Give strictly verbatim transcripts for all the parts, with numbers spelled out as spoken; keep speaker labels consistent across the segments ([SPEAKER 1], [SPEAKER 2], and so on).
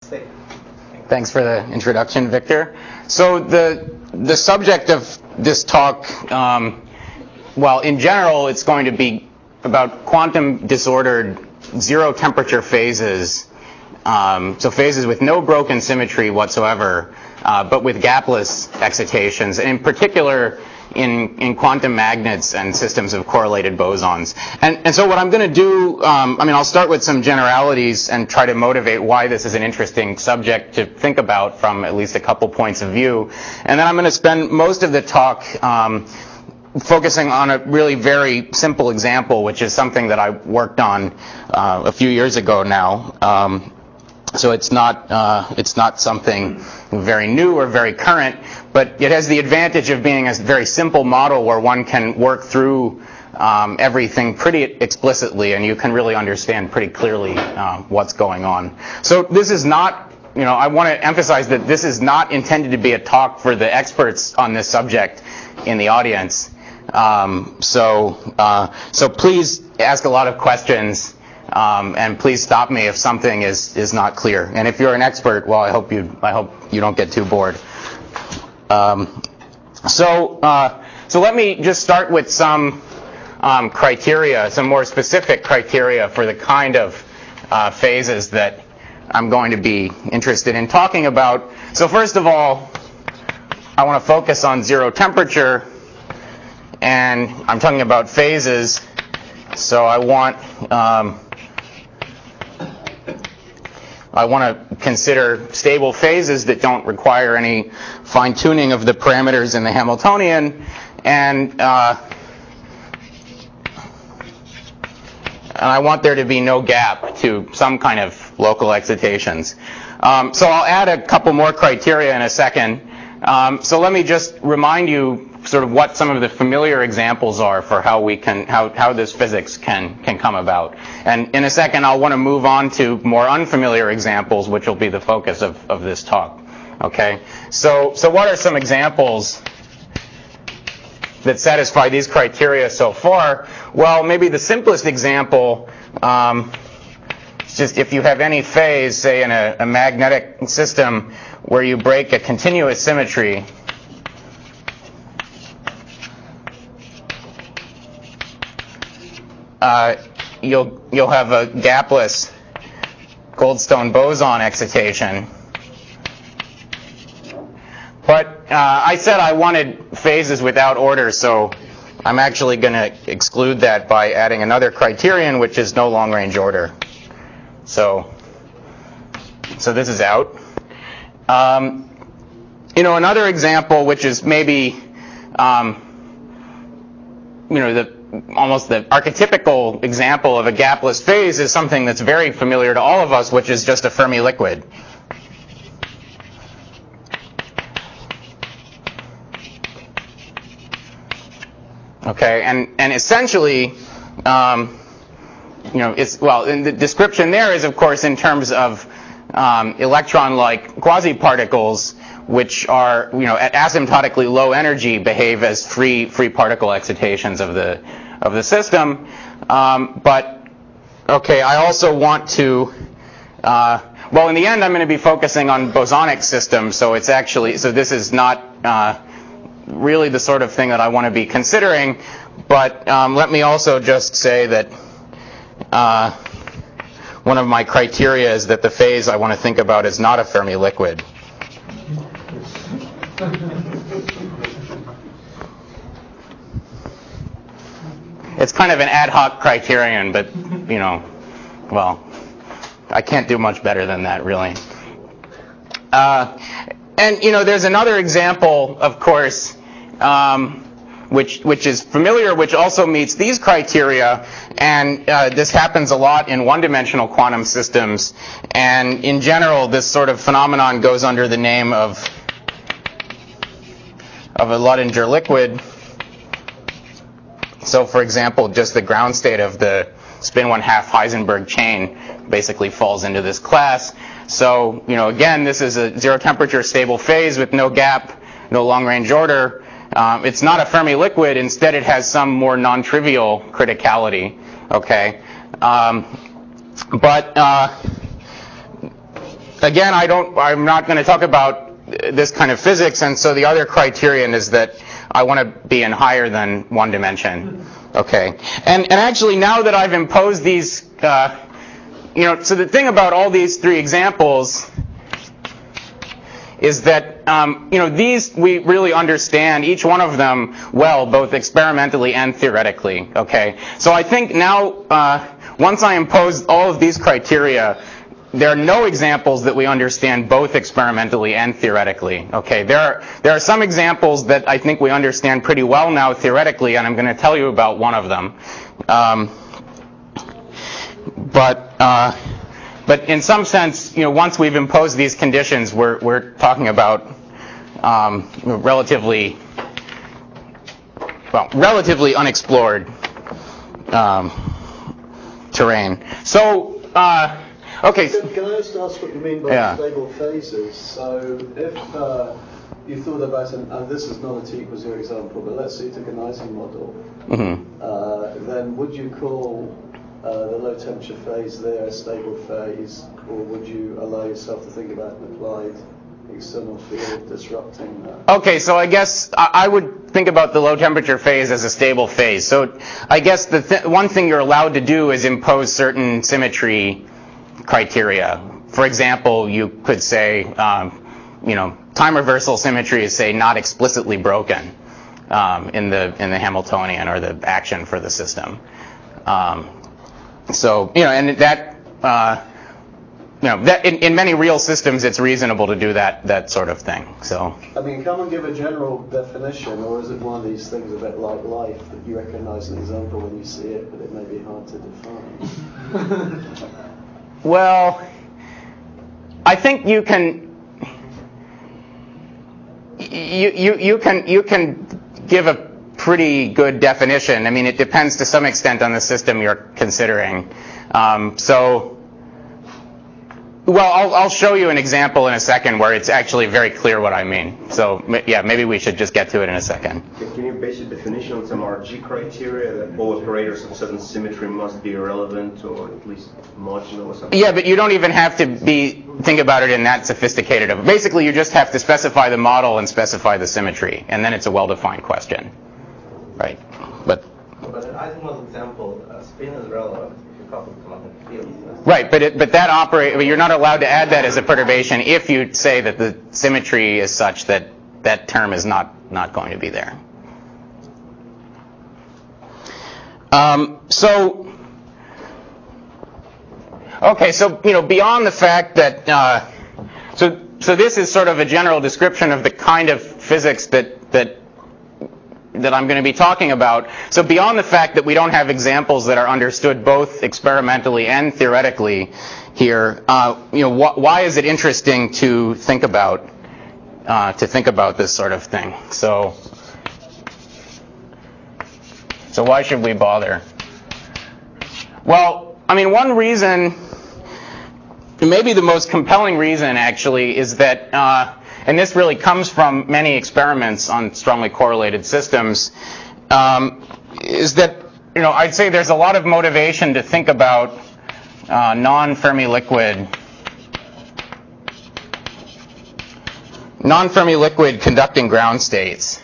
[SPEAKER 1] Thanks for the introduction, Victor. So the the subject of this talk, um, well, in general, it's going to be about quantum disordered zero temperature phases. Um, so phases with no broken symmetry whatsoever, uh, but with gapless excitations, and in particular in, in quantum magnets and systems of correlated bosons. And, and so what I'm going to do, um, I mean, I'll start with some generalities and try to motivate why this is an interesting subject to think about from at least a couple points of view. And then I'm going to spend most of the talk um, focusing on a really very simple example, which is something that I worked on uh, a few years ago now. Um, So it's not uh, it's not something very new or very current, but it has the advantage of being a very simple model where one can work through um, everything pretty explicitly, and you can really understand pretty clearly uh, what's going on. So this is not, you know, I want to emphasize that this is not intended to be a talk for the experts on this subject in the audience. Um, so uh, so please ask a lot of questions. Um, and please stop me if something is, is not clear. And if you're an expert, well, I hope you I hope you don't get too bored. Um, so uh, so let me just start with some um, criteria, some more specific criteria for the kind of uh, phases that I'm going to be interested in talking about. So first of all, I want to focus on zero temperature, and I'm talking about phases. So I want um, I want to consider stable phases that don't require any fine-tuning of the parameters in the Hamiltonian, and uh, and I want there to be no gap to some kind of local excitations. Um, so I'll add a couple more criteria in a second. Um, so let me just remind you sort of what some of the familiar examples are for how we can how how this physics can can come about. And in a second, I'll want to move on to more unfamiliar examples, which will be the focus of, of this talk. Okay. So so what are some examples that satisfy these criteria so far? Well, maybe the simplest example um, is just if you have any phase, say in a, a magnetic system, where you break a continuous symmetry. Uh, you'll you'll have a gapless Goldstone boson excitation. But uh, I said I wanted phases without order, so I'm actually going to exclude that by adding another criterion, which is no long-range order. So, so this is out. Um, you know, another example, which is maybe, um, you know, the almost the archetypical example of a gapless phase is something that's very familiar to all of us, which is just a Fermi liquid. Okay, and and essentially, um, you know, it's well, and the description there is, of course, in terms of um, electron-like quasi-particles, which are, you know, at asymptotically low energy, behave as free free particle excitations of the of the system. Um, but okay, I also want to. Uh, well, in the end, I'm going to be focusing on bosonic systems, so it's actually so this is not uh, really the sort of thing that I want to be considering. But um, let me also just say that uh, one of my criteria is that the phase I want to think about is not a Fermi liquid. It's kind of an ad hoc criterion, but, you know, well, I can't do much better than that, really. Uh, and, you know, there's another example, of course, um, which which is familiar, which also meets these criteria, and uh, this happens a lot in one-dimensional quantum systems. And in general, this sort of phenomenon goes under the name of of a Luttinger liquid. So, for example, just the ground state of the spin one-half Heisenberg chain basically falls into this class. So, you know, again, this is a zero-temperature stable phase with no gap, no long-range order. Um, it's not a Fermi liquid. Instead, it has some more non-trivial criticality. Okay, um, but uh, again, I don't, I'm not going to talk about this kind of physics, and so the other criterion is that I want to be in higher than one dimension. Okay. And, and actually, now that I've imposed these, uh, you know, so the thing about all these three examples is that, um, you know, these we really understand, each one of them, well, both experimentally and theoretically, okay? So I think now, uh, once I impose all of these criteria, there are no examples that we understand both experimentally and theoretically, okay? There are, there are some examples that I think we understand pretty well now theoretically, and I'm going to tell you about one of them. Um, but... Uh, But in some sense, you know, once we've imposed these conditions, we're we're talking about um, relatively, well, relatively unexplored um, terrain. So, uh, okay.
[SPEAKER 2] Can, can I just ask what you mean by
[SPEAKER 1] yeah.
[SPEAKER 2] stable phases? So, if uh, you thought about an, and this is not a T equals zero example, but let's say you took an Ising model, mm-hmm. uh, then would you call Uh, the low temperature phase there a stable phase, or would you allow yourself to think about an applied external field disrupting that?
[SPEAKER 1] Okay, so I guess I would think about the low temperature phase as a stable phase. So I guess the th- one thing you're allowed to do is impose certain symmetry criteria. For example, you could say, um, you know, time reversal symmetry is, say, not explicitly broken um, in the in the Hamiltonian or the action for the system. Um, So, you know, and that, uh, you know, that in, in many real systems, it's reasonable to do that that sort of thing. So,
[SPEAKER 2] I mean, can one give a general definition, or is it one of these things a bit like life that you recognize an example when you see it, but it may be hard to define?
[SPEAKER 1] Well, I think you can, you you you can you can give a pretty good definition. I mean, it depends to some extent on the system you're considering. Um, so, well, I'll, I'll show you an example in a second where it's actually very clear what I mean. So, yeah, maybe we should just get to it in a second.
[SPEAKER 3] Can you base your definition on some R G criteria that all operators of certain symmetry must be irrelevant or at least marginal or something?
[SPEAKER 1] Yeah, but you don't even have to be think about it in that sophisticated of. Basically, you just have to specify the model and specify the symmetry, and then it's a well-defined question. Right, but.
[SPEAKER 4] But in Ising model example, uh, spin is relevant if you couple to magnetic fields.
[SPEAKER 1] Right, but it, but that operate. But you're not allowed to add that as a perturbation if you say that the symmetry is such that that term is not not going to be there. Um, so. Okay, so you know, beyond the fact that, uh, so so this is sort of a general description of the kind of physics that that. that I'm going to be talking about. So beyond the fact that we don't have examples that are understood both experimentally and theoretically here, uh, you know, wh- why is it interesting to think about uh, to think about this sort of thing? So, so why should we bother? Well, I mean, one reason, maybe the most compelling reason, actually, is that. Uh, And this really comes from many experiments on strongly correlated systems, um, is that, you know, I'd say there's a lot of motivation to think about uh, non-Fermi liquid, non-Fermi liquid conducting ground states.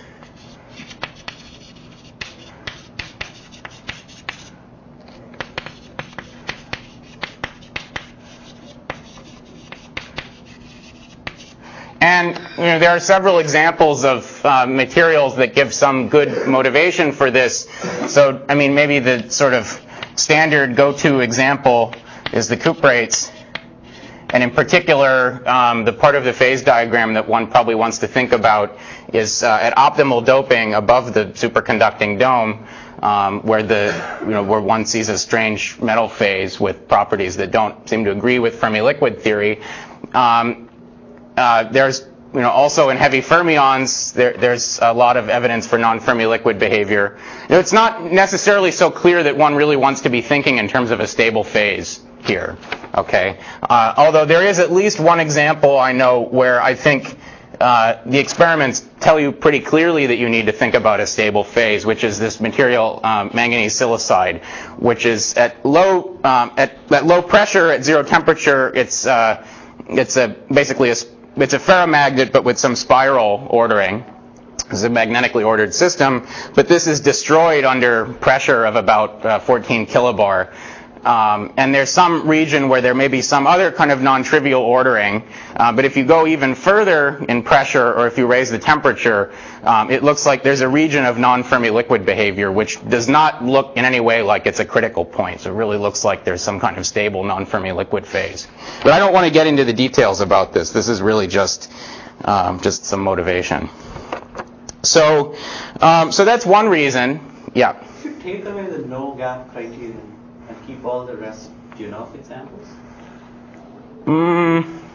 [SPEAKER 1] And you know, there are several examples of uh, materials that give some good motivation for this. So, I mean, maybe the sort of standard go-to example is the cuprates. And in particular, um, the part of the phase diagram that one probably wants to think about is uh, at optimal doping above the superconducting dome, um, where the you know where one sees a strange metal phase with properties that don't seem to agree with Fermi liquid theory. Um, Uh, there's, you know, also in heavy fermions, there, there's a lot of evidence for non-Fermi liquid behavior. You know, it's not necessarily so clear that one really wants to be thinking in terms of a stable phase here, okay? Uh, although there is at least one example I know where I think uh, the experiments tell you pretty clearly that you need to think about a stable phase, which is this material, um, manganese silicide, which is at low, um, at, at low pressure, at zero temperature, it's uh, it's a basically a it's a ferromagnet but with some spiral ordering. It's a magnetically ordered system, but this is destroyed under pressure of about uh, fourteen kilobar. Um, and there's some region where there may be some other kind of non-trivial ordering, uh, but if you go even further in pressure or if you raise the temperature, um, it looks like there's a region of non-Fermi liquid behavior which does not look in any way like it's a critical point. So it really looks like there's some kind of stable non-Fermi liquid phase. But I don't want to get into the details about this. This is really just um, just some motivation. So, um, so that's one reason. Yeah.
[SPEAKER 5] If you take away the no gap criterion and keep all the rest, do you know of examples?
[SPEAKER 1] Mm.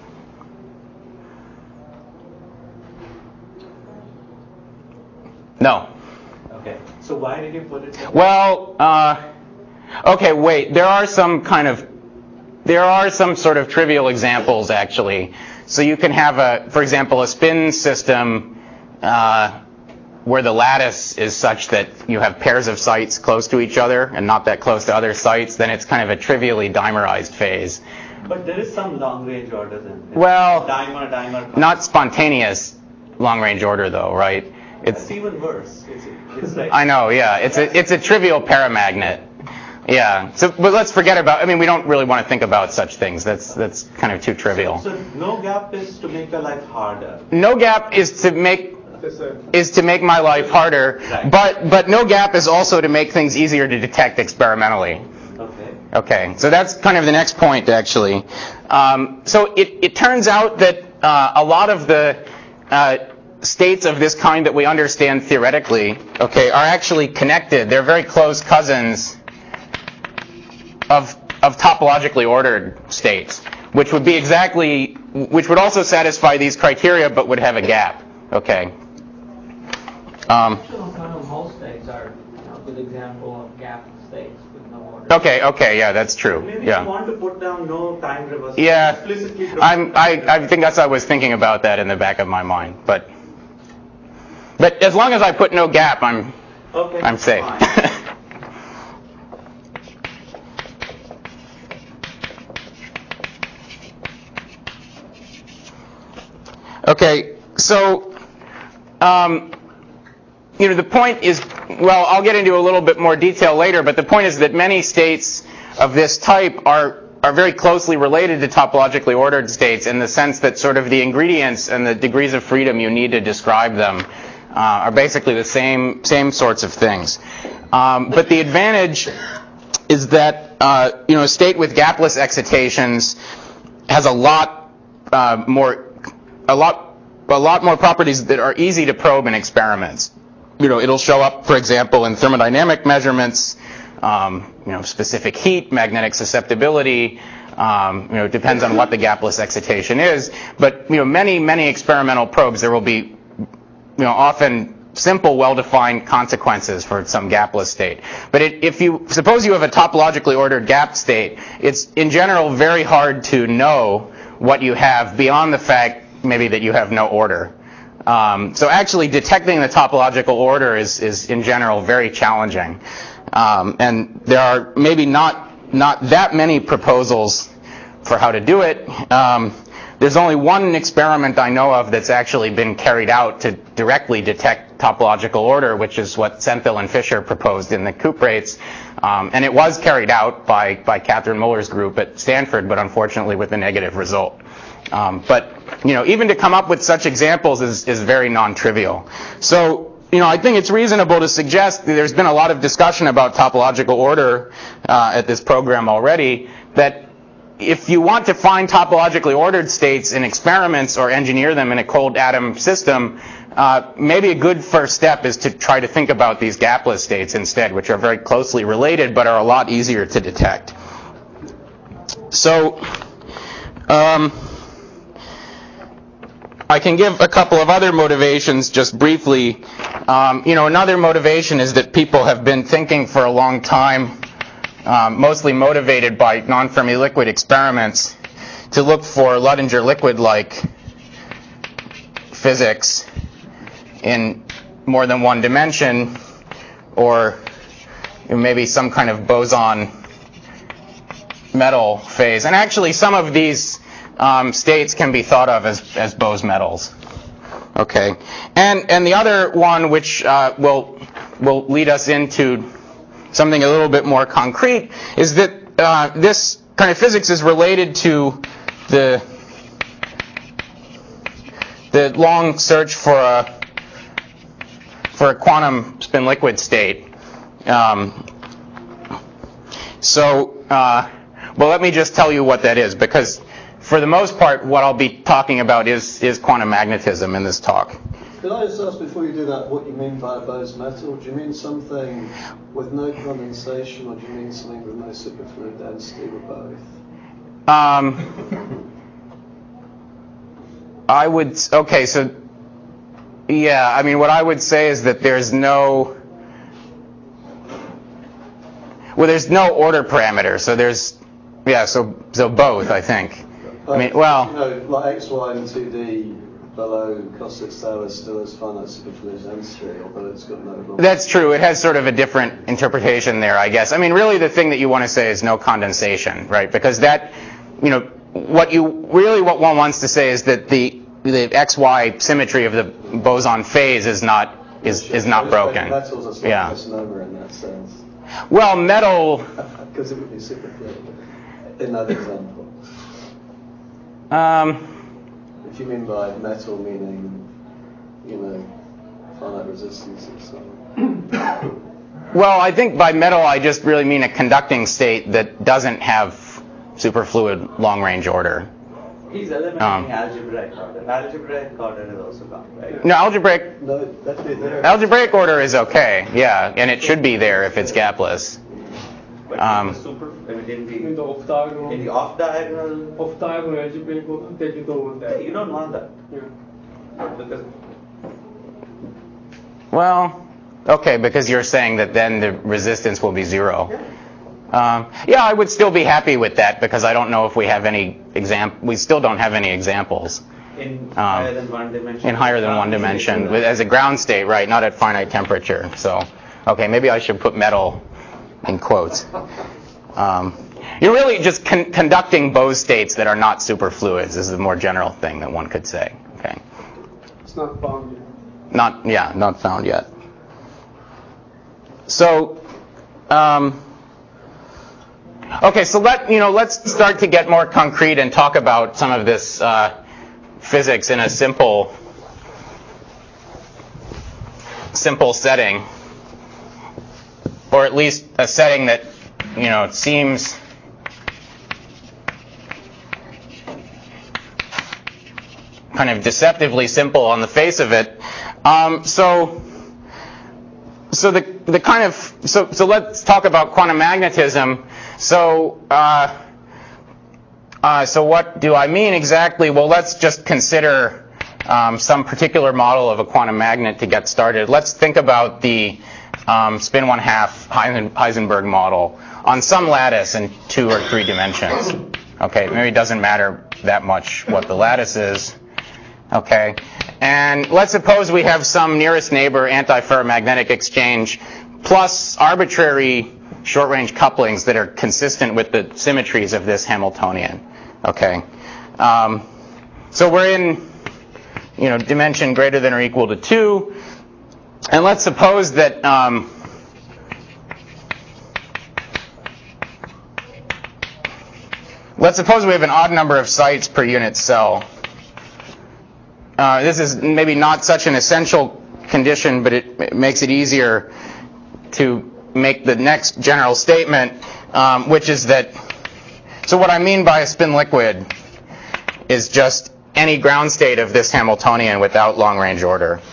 [SPEAKER 1] No.
[SPEAKER 5] Okay. So why did you put it there?
[SPEAKER 1] Well, uh, okay, wait. There are some kind of, there are some sort of trivial examples actually. So you can have a, for example, a spin system uh, where the lattice is such that you have pairs of sites close to each other and not that close to other sites. Then it's kind of a trivially dimerized phase.
[SPEAKER 5] But there is some long-range order then.
[SPEAKER 1] Well,
[SPEAKER 5] dimer, dimer.
[SPEAKER 1] Not spontaneous long-range order though, right? It's,
[SPEAKER 5] it's even worse. It's, it's like
[SPEAKER 1] I know, yeah. It's a it's a trivial paramagnet. Yeah. So, but let's forget about. I mean, we don't really want to think about such things. That's that's kind of too trivial.
[SPEAKER 5] So, so no gap is to make your life harder.
[SPEAKER 1] No gap is to make is to make my life harder.
[SPEAKER 5] Right.
[SPEAKER 1] But but no gap is also to make things easier to detect experimentally.
[SPEAKER 5] Okay.
[SPEAKER 1] Okay. So that's kind of the next point, actually. Um, so it it turns out that uh, a lot of the uh, states of this kind that we understand theoretically, okay, are actually connected. They're very close cousins of of topologically ordered states, which would be exactly, which would also satisfy these criteria, but would have a gap. Okay. Um,
[SPEAKER 6] most states are a good example of gap states with no order.
[SPEAKER 1] okay. Okay. Yeah, that's true.
[SPEAKER 5] Maybe
[SPEAKER 1] Yeah.
[SPEAKER 5] you want to put down no time reversal.
[SPEAKER 1] Yeah.
[SPEAKER 5] Explicitly
[SPEAKER 1] I'm. I. I think that's. I was thinking about that in the back of my mind, but. But as long as I put no gap, I'm.
[SPEAKER 5] okay,
[SPEAKER 1] I'm safe. Okay, so, um, you know, the point is, well, I'll get into a little bit more detail later, but the point is that many states of this type are are very closely related to topologically ordered states in the sense that sort of the ingredients and the degrees of freedom you need to describe them uh, are basically the same same sorts of things. Um, but the advantage is that uh, you know, a state with gapless excitations has a lot uh, more a lot a lot more properties that are easy to probe in experiments. You know, it'll show up, for example, in thermodynamic measurements, um, you know, specific heat, magnetic susceptibility. Um, you know, it depends on what the gapless excitation is. But you know, many many experimental probes, there will be, you know, often simple, well-defined consequences for some gapless state. But it, if you suppose you have a topologically ordered gap state, it's in general very hard to know what you have beyond the fact maybe that you have no order. Um, so actually detecting the topological order is, is in general very challenging. Um, and there are maybe not not that many proposals for how to do it. Um, there's only one experiment I know of that's actually been carried out to directly detect topological order, which is what Senthil and Fisher proposed in the cuprates. Um, and it was carried out by, by Catherine Muller's group at Stanford, but unfortunately with a negative result. Um, but, you know, even to come up with such examples is, is very non-trivial. So, you know, I think it's reasonable to suggest that there's been a lot of discussion about topological order uh, at this program already, that if you want to find topologically ordered states in experiments or engineer them in a cold atom system, uh, maybe a good first step is to try to think about these gapless states instead, which are very closely related but are a lot easier to detect. So, um, I can give a couple of other motivations just briefly. Um, you know, another motivation is that people have been thinking for a long time, um, mostly motivated by non-Fermi liquid experiments, to look for Luttinger liquid-like physics in more than one dimension, or maybe some kind of boson metal phase. And actually, some of these um, states can be thought of as, as Bose metals. Okay, and and the other one, which uh, will will lead us into something a little bit more concrete, is that uh, this kind of physics is related to the the long search for a for a quantum spin liquid state. Um, so, uh, well, let me just tell you what that is, because for the most part, what I'll be talking about is is quantum magnetism in this talk.
[SPEAKER 2] Can I just ask before you do that what you mean by a Bose metal? Do you mean something with no condensation, or do you mean something with no superfluid density, or both?
[SPEAKER 1] Um, I would, okay, so, yeah, I mean, what I would say is that there's no, well, there's no order parameter, so there's, yeah, so so both, I think.
[SPEAKER 2] But,
[SPEAKER 1] I mean, well,
[SPEAKER 2] you know, like X, Y, and two D below cos six theta still has finite superfluid density, although it's got no.
[SPEAKER 1] That's true. It has sort of a different interpretation there, I guess. I mean, really, the thing that you want to say is no condensation, right? Because that, you know, what you really what one wants to say is that the the X Y symmetry of the boson phase is not is is not broken.
[SPEAKER 2] Metals are sort
[SPEAKER 1] yeah.
[SPEAKER 2] of misnomer in that sense.
[SPEAKER 1] Well, metal.
[SPEAKER 2] Because it would be superfluid in that example.
[SPEAKER 1] Um.
[SPEAKER 2] If you mean by metal meaning, you know, finite resistance and so on.
[SPEAKER 1] Well, I think by metal I just really mean a conducting state that doesn't have superfluid long-range order.
[SPEAKER 5] He's eliminating um, algebraic order. Algebraic order is also gone, right?
[SPEAKER 1] No, algebraic.
[SPEAKER 2] No, that's it there.
[SPEAKER 1] Algebraic order is okay, yeah, and it should be there if it's gapless.
[SPEAKER 5] But
[SPEAKER 1] um,
[SPEAKER 5] in the super, I mean, in the,
[SPEAKER 6] In the off diagonal.
[SPEAKER 5] in the off diagonal,
[SPEAKER 6] Off diagonal algebraic order, take it over there.
[SPEAKER 5] you don't want that.
[SPEAKER 6] Yeah.
[SPEAKER 5] Because
[SPEAKER 1] well, okay, because you're saying that then the resistance will be zero.
[SPEAKER 5] Yeah.
[SPEAKER 1] Um, yeah, I would still be happy with that because I don't know if we have any exam. We still don't have any examples.
[SPEAKER 5] in
[SPEAKER 1] Um,
[SPEAKER 5] higher than one dimension.
[SPEAKER 1] In higher than one dimension, with, as a ground state, right? Not at finite temperature. So, okay, maybe I should put metal in quotes. Um, you're really just con- conducting Bose states that are not superfluids. Is the more general thing that one could say. Okay.
[SPEAKER 6] It's not found yet.
[SPEAKER 1] Not, yeah, not found yet. So, um, okay, so let you know. Let's start to get more concrete and talk about some of this uh, physics in a simple, simple setting, or at least a setting that you know seems kind of deceptively simple on the face of it. Um, so, so the the kind of so so let's talk about quantum magnetism. So, uh, uh, so what do I mean exactly? Well, let's just consider um, some particular model of a quantum magnet to get started. Let's think about the um, spin one half Heisenberg model on some lattice in two or three dimensions. Okay, maybe it doesn't matter that much what the lattice is. Okay, and let's suppose we have some nearest neighbor antiferromagnetic exchange plus arbitrary short-range couplings that are consistent with the symmetries of this Hamiltonian. Okay, um, so we're in, you know, dimension greater than or equal to two, and let's suppose that um, let's suppose we have an odd number of sites per unit cell. Uh, this is maybe not such an essential condition, but it, it makes it easier to make the next general statement, um, which is that, so what I mean by a spin liquid is just any ground state of this Hamiltonian without long-range order.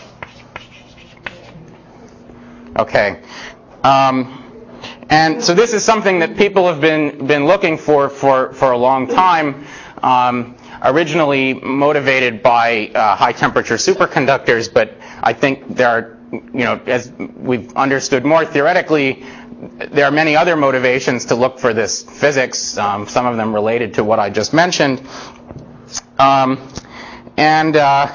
[SPEAKER 1] Okay. Um, and so this is something that people have been, been looking for, for for a long time. Um, originally motivated by uh, high-temperature superconductors, but I think there are, you know, as we've understood more theoretically, there are many other motivations to look for this physics, um, some of them related to what I just mentioned. Um, and uh,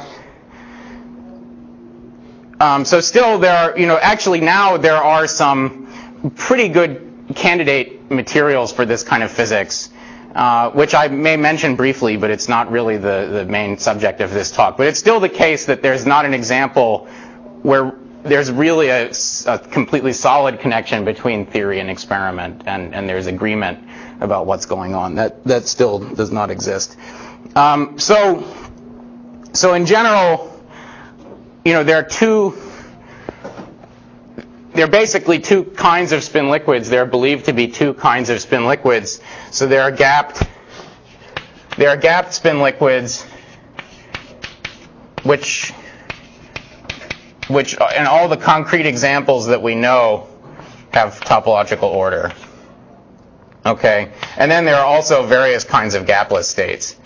[SPEAKER 1] um, so still there are, you know, actually now there are some pretty good candidate materials for this kind of physics. uh, which I may mention briefly, but it's not really the, the main subject of this talk. But it's still the case that there's not an example where there's really a, a completely solid connection between theory and experiment, and, and there's agreement about what's going on. That that still does not exist. Um, so, so in general, you know, there are two. There are basically two kinds of spin liquids. There are believed to be two kinds of spin liquids. So there are gapped. There are gapped spin liquids, which. which in all the concrete examples that we know have topological order. Okay, and then there are also various kinds of gapless states.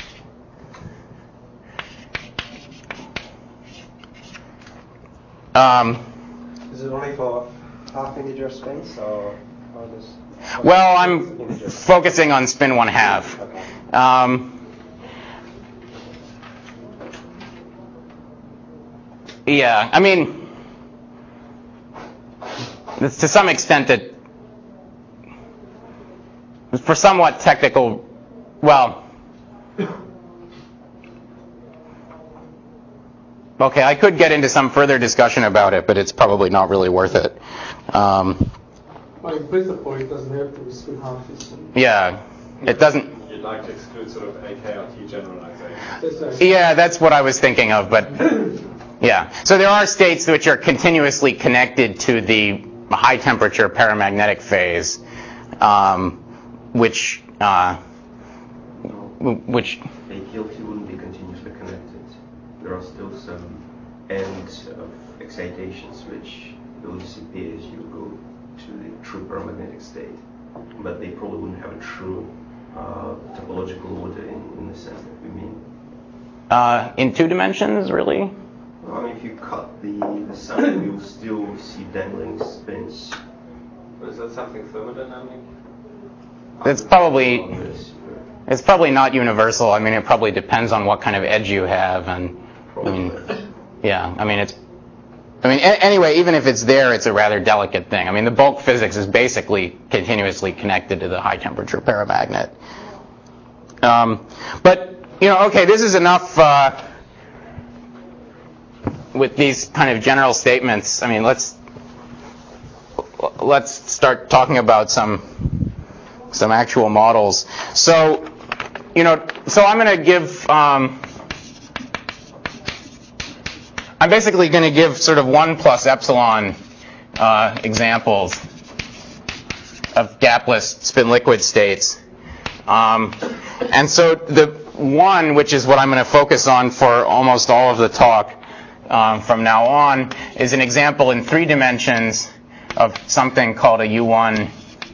[SPEAKER 1] Um,
[SPEAKER 7] Is it only for half integer space, or, or this?
[SPEAKER 1] Well, I'm focusing on spin one half.
[SPEAKER 7] Okay.
[SPEAKER 1] Um, Yeah, I mean, it's to some extent that for somewhat technical, well, okay, I could get into some further discussion about it, but it's probably not really worth it. Um,
[SPEAKER 8] Well, in principle, it doesn't have to be spin half.
[SPEAKER 1] yeah, it doesn't.
[SPEAKER 9] You'd like to exclude sort of A K R T generalization.
[SPEAKER 8] That's right.
[SPEAKER 1] Yeah, that's what I was thinking of, but yeah. So there are states which are continuously connected to the high temperature paramagnetic phase, um, which, uh, which.
[SPEAKER 3] A K L T wouldn't be continuously connected. There are still some ends of excitations which will disappear as you go to the true paramagnetic state, but they probably wouldn't have a true uh, topological order in, in the sense that we mean.
[SPEAKER 1] Uh, in two dimensions, really?
[SPEAKER 3] Well, I mean, if you cut the, the sample, you'll still see dangling spins.
[SPEAKER 4] Is that something thermodynamic?
[SPEAKER 1] It's probably
[SPEAKER 3] Obvious,
[SPEAKER 1] it's probably not universal. I mean, it probably depends on what kind of edge you have, and I mean, yeah. I mean, it's. I mean, a- anyway, even if it's there, it's a rather delicate thing. I mean, the bulk physics is basically continuously connected to the high temperature paramagnet. Um, but you know, okay, this is enough uh, with these kind of general statements. I mean, let's let's start talking about some some actual models. So, you know, so I'm going to give. Um, I'm basically going to give sort of one plus epsilon uh, examples of gapless spin liquid states. Um, and so the one, which is what I'm going to focus on for almost all of the talk um, from now on, is an example in three dimensions of something called a U one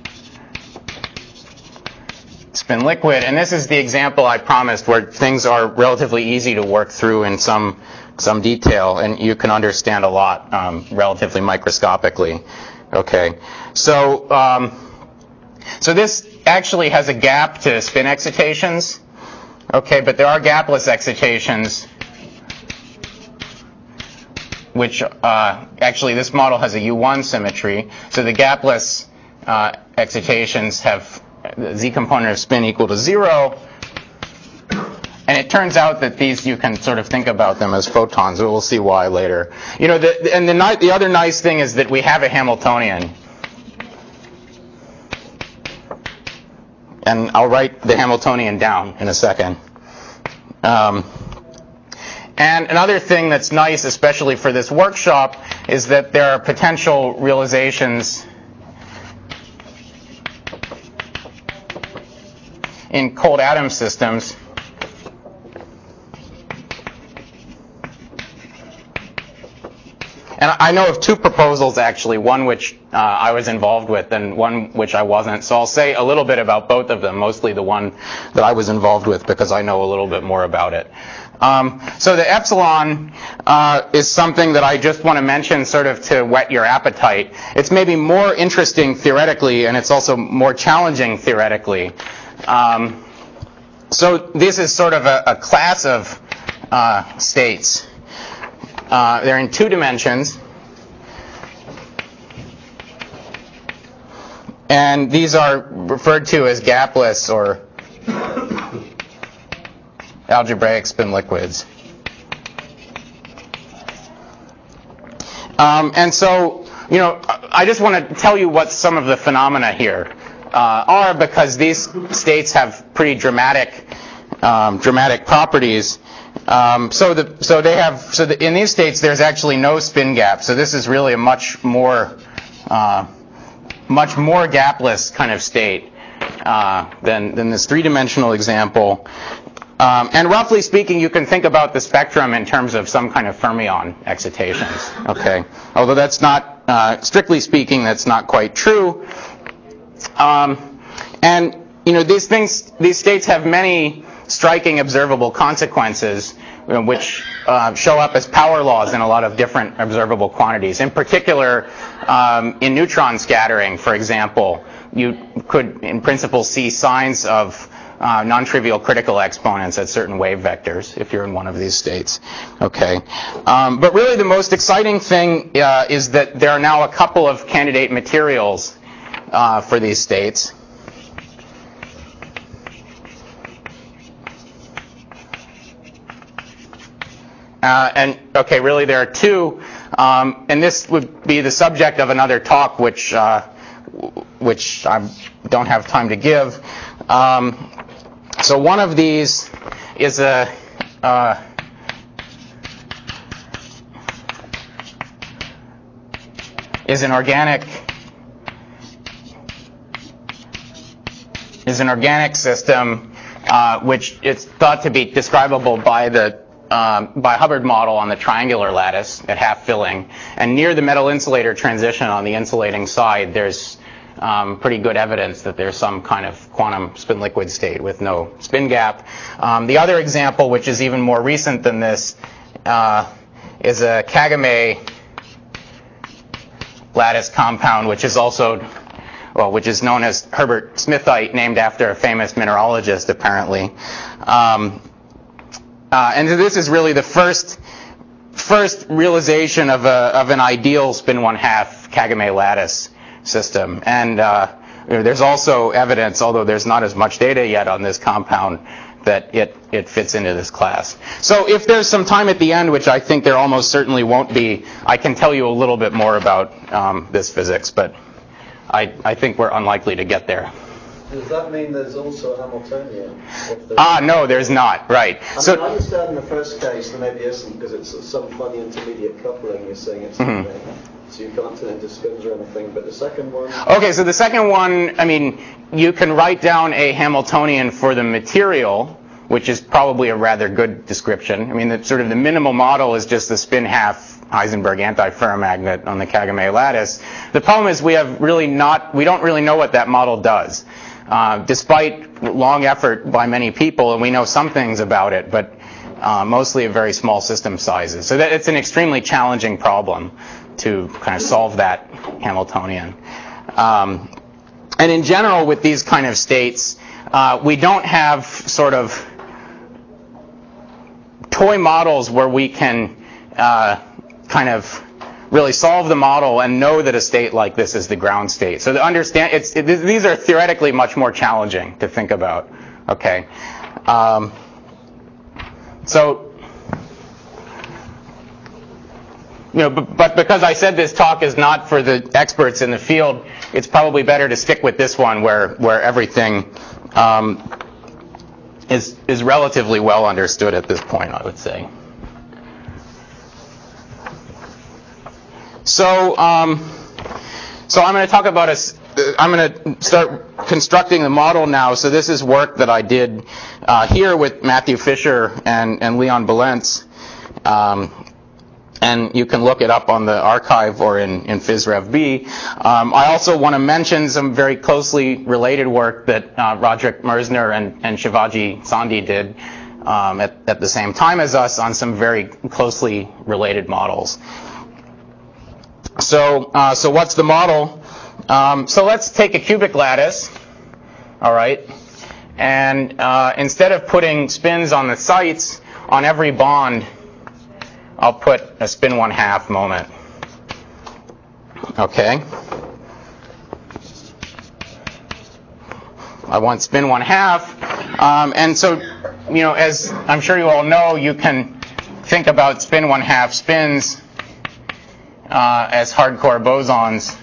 [SPEAKER 1] spin liquid. And this is the example I promised where things are relatively easy to work through in some some detail, and you can understand a lot um, relatively microscopically. Okay, so um, so this actually has a gap to spin excitations. Okay, but there are gapless excitations, which uh, actually this model has a U one symmetry. So the gapless uh, excitations have the z component of spin equal to zero. And it turns out that these, you can sort of think about them as photons. We'll see why later. You know, the, and the, the other nice thing is that we have a Hamiltonian. And I'll write the Hamiltonian down in a second. Um, and another thing that's nice, especially for this workshop, is that there are potential realizations in cold atom systems. And I know of two proposals, actually, one which uh, I was involved with and one which I wasn't. So I'll say a little bit about both of them, mostly the one that I was involved with because I know a little bit more about it. Um, so the epsilon uh, is something that I just want to mention sort of to whet your appetite. It's maybe more interesting theoretically, and it's also more challenging theoretically. Um, so this is sort of a, a class of uh, states. Uh, they're in two dimensions. And these are referred to as gapless or algebraic spin liquids. Um, and so, you know, I just want to tell you what some of the phenomena here uh, are, because these states have pretty dramatic, um, dramatic properties. Um, so, the, so they have, so the, in these states, there's actually no spin gap. So this is really a much more, uh, much more gapless kind of state uh, than than this three-dimensional example. Um, and roughly speaking, you can think about the spectrum in terms of some kind of fermion excitations. Okay, although that's not, uh, strictly speaking, that's not quite true. Um, and you know, these things, these states have many striking observable consequences, you know, which uh, show up as power laws in a lot of different observable quantities. In particular, um, in neutron scattering, for example, you could, in principle, see signs of Uh, non-trivial critical exponents at certain wave vectors if you're in one of these states. Okay, um, but really the most exciting thing uh, is that there are now a couple of candidate materials uh, for these states. Uh, and okay, really there are two, um, and this would be the subject of another talk, which uh, which I don't have time to give. Um, So one of these is a uh, is an organic is an organic system uh, which it's thought to be describable by the um, by Hubbard model on the triangular lattice at half filling, and near the metal insulator transition on the insulating side, there's Um, pretty good evidence that there's some kind of quantum spin liquid state with no spin gap. Um, the other example, which is even more recent than this, uh, is a Kagame lattice compound, which is also, well, which is known as Herbert Smithite, named after a famous mineralogist, apparently. Um, uh, and this is really the first first realization of a of an ideal spin one half Kagame lattice system. And uh, there's also evidence, although there's not as much data yet on this compound, that it, it fits into this class. So if there's some time at the end, which I think there almost certainly won't be, I can tell you a little bit more about um, this physics, but I, I think we're unlikely to get there.
[SPEAKER 2] Does that mean there's also a Hamiltonian?
[SPEAKER 1] Ah, no, there's not, right.
[SPEAKER 2] I
[SPEAKER 1] so,
[SPEAKER 2] mean, I understand in the first case there maybe isn't, because it's some funny intermediate coupling, you're saying it's mm-hmm. something. So you can't turn into spins or anything, but the second one?
[SPEAKER 1] Okay, so the second one, I mean, you can write down a Hamiltonian for the material, which is probably a rather good description. I mean, the, sort of the minimal model is just the spin half Heisenberg antiferromagnet on the Kagame lattice. The problem is we have really not, we don't really know what that model does. Uh, despite long effort by many people, and we know some things about it, but uh, mostly at very small system sizes. So that it's an extremely challenging problem to kind of solve that Hamiltonian. Um, and in general, with these kind of states, uh, we don't have sort of toy models where we can uh, kind of really solve the model and know that a state like this is the ground state. So to understand, it's, it, these are theoretically much more challenging to think about. Okay. Um, so. You know, but, but because I said this talk is not for the experts in the field, it's probably better to stick with this one, where where everything um, is is relatively well understood at this point, I would say. So, um, so I'm going to talk about a. I'm going to start constructing the model now. So this is work that I did uh, here with Matthew Fisher and and Leon Balents. Um, And you can look it up on the archive or in, in PhysRevB. Um, I also want to mention some very closely related work that uh, Roderick Mersner and, and Shivaji Sandhi did um, at, at the same time as us on some very closely related models. So, uh, so what's the model? Um, so let's take a cubic lattice, all right, and uh, instead of putting spins on the sites on every bond, I'll put a spin one half moment. Okay. I want spin one half, um, and so you know, as I'm sure you all know, you can think about spin one half spins uh, as hardcore bosons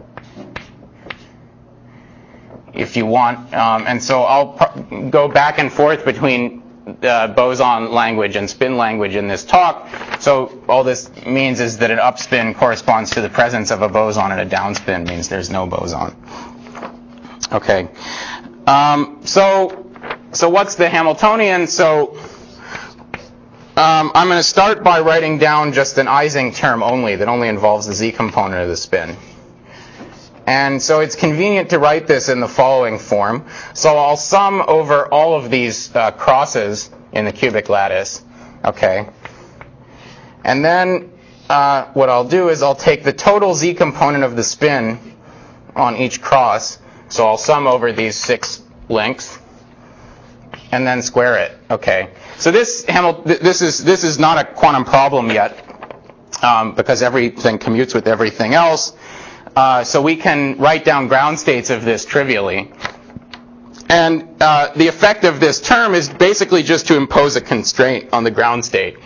[SPEAKER 1] if you want. Um, and so I'll pr- go back and forth between the boson language and spin language in this talk. So all this means is that an upspin corresponds to the presence of a boson, and a downspin means there's no boson. Okay. Um, so, so what's the Hamiltonian? So um, I'm going to start by writing down just an Ising term only that only involves the z component of the spin. And so it's convenient to write this in the following form. So I'll sum over all of these uh, crosses in the cubic lattice. Okay. And then uh, what I'll do is I'll take the total z component of the spin on each cross. So I'll sum over these six lengths and then square it. Okay. So this Hamil- this is this is not a quantum problem yet um, because everything commutes with everything else. Uh, so we can write down ground states of this trivially. And uh, the effect of this term is basically just to impose a constraint on the ground state.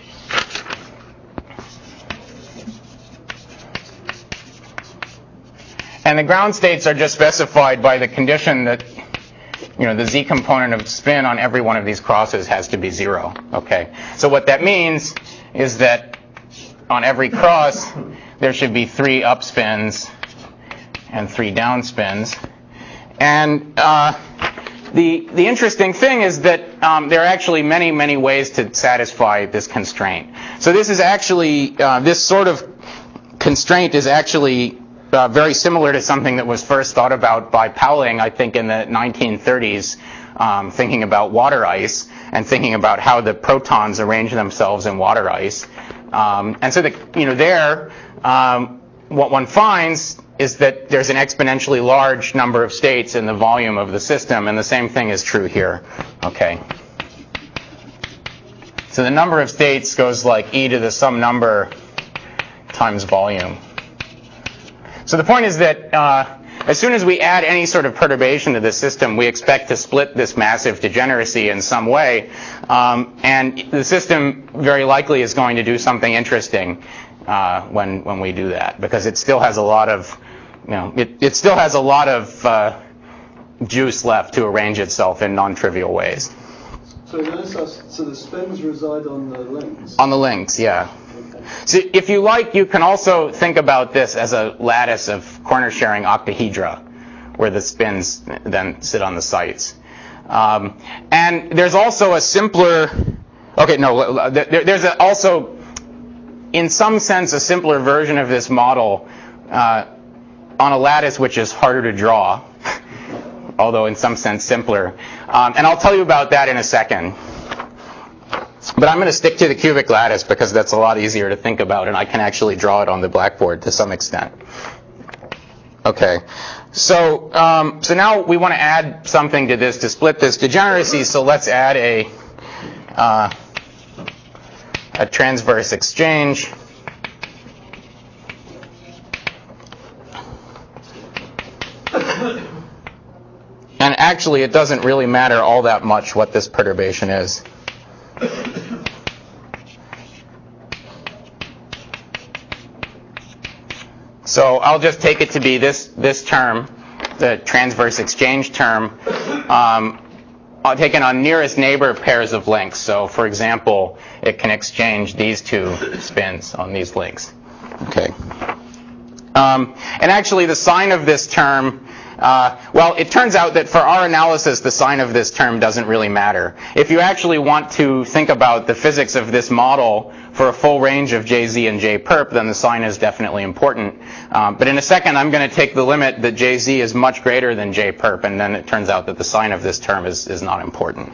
[SPEAKER 1] And the ground states are just specified by the condition that, you know, the z component of spin on every one of these crosses has to be zero. Okay. So what that means is that on every cross there should be three upspins and three downspins. And uh, the the interesting thing is that um, there are actually many, many ways to satisfy this constraint. So this is actually, uh, this sort of constraint is actually uh, very similar to something that was first thought about by Pauling, I think, in the nineteen thirties, um, thinking about water ice and thinking about how the protons arrange themselves in water ice. Um, and so, the, you know, there, um, what one finds is that there's an exponentially large number of states in the volume of the system, and the same thing is true here. Okay. So the number of states goes like e to the some number times volume. So the point is that uh, as soon as we add any sort of perturbation to the system, we expect to split this massive degeneracy in some way, um, and the system very likely is going to do something interesting uh, when when we do that, because it still has a lot of You know, it, it still has a lot of uh, juice left to arrange itself in non-trivial ways.
[SPEAKER 2] So, so the spins reside on the links?
[SPEAKER 1] On the links, yeah. Okay. So if you like, you can also think about this as a lattice of corner-sharing octahedra, where the spins then sit on the sites. Um, and there's also a simpler, okay, no, there, there's a, also, in some sense, a simpler version of this model uh, on a lattice which is harder to draw, although in some sense simpler. Um, and I'll tell you about that in a second. But I'm going to stick to the cubic lattice because that's a lot easier to think about, and I can actually draw it on the blackboard to some extent. Okay. So, um, so now we want to add something to this to split this degeneracy, so let's add a, uh, a transverse exchange. And actually, it doesn't really matter all that much what this perturbation is. So I'll just take it to be this this term, the transverse exchange term, um, I'll take it on nearest neighbor pairs of links. So, for example, it can exchange these two spins on these links. Okay. Um, and actually, the sign of this term, uh, well, it turns out that for our analysis, the sign of this term doesn't really matter. If you actually want to think about the physics of this model for a full range of J Z and J perp, then the sign is definitely important. Um, but in a second, I'm going to take the limit that J Z is much greater than J perp, and then it turns out that the sign of this term is, is not important.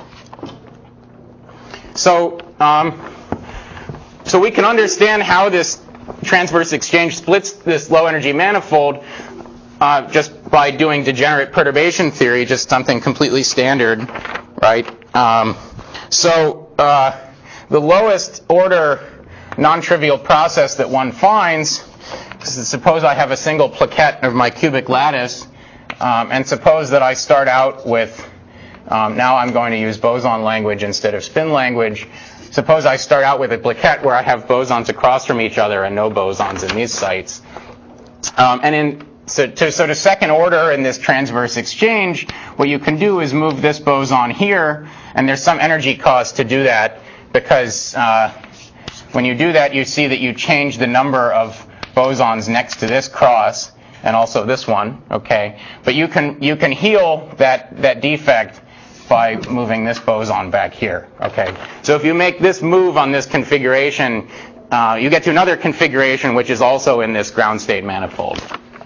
[SPEAKER 1] So, um, so we can understand how this transverse exchange splits this low energy manifold uh, just by doing degenerate perturbation theory, just something completely standard, right? Um, so uh, the lowest order non-trivial process that one finds, suppose I have a single plaquette of my cubic lattice, um, and suppose that I start out with Um, now I'm going to use boson language instead of spin language. Suppose I start out with a plaquette where I have bosons across from each other and no bosons in these sites. Um, and in so to, so to second order in this transverse exchange, what you can do is move this boson here, and there's some energy cost to do that because uh, when you do that, you see that you change the number of bosons next to this cross and also this one. Okay, but you can you can heal that that defect by moving this boson back here. Okay, so if you make this move on this configuration, uh, you get to another configuration which is also in this ground state manifold.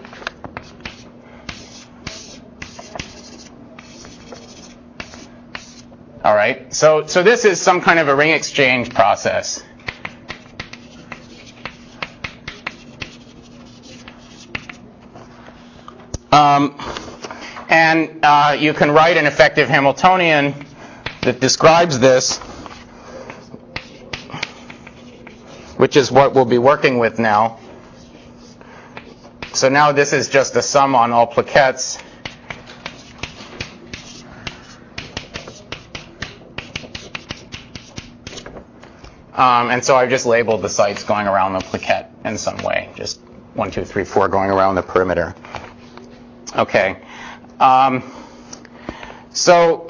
[SPEAKER 1] All right, so so this is some kind of a ring exchange process. Um, and uh, you can write an effective Hamiltonian that describes this, which is what we'll be working with now. So now this is just a sum on all plaquettes. Um, and so I've just labeled the sites going around the plaquette in some way, just one, two, three, four going around the perimeter. Okay. Um, so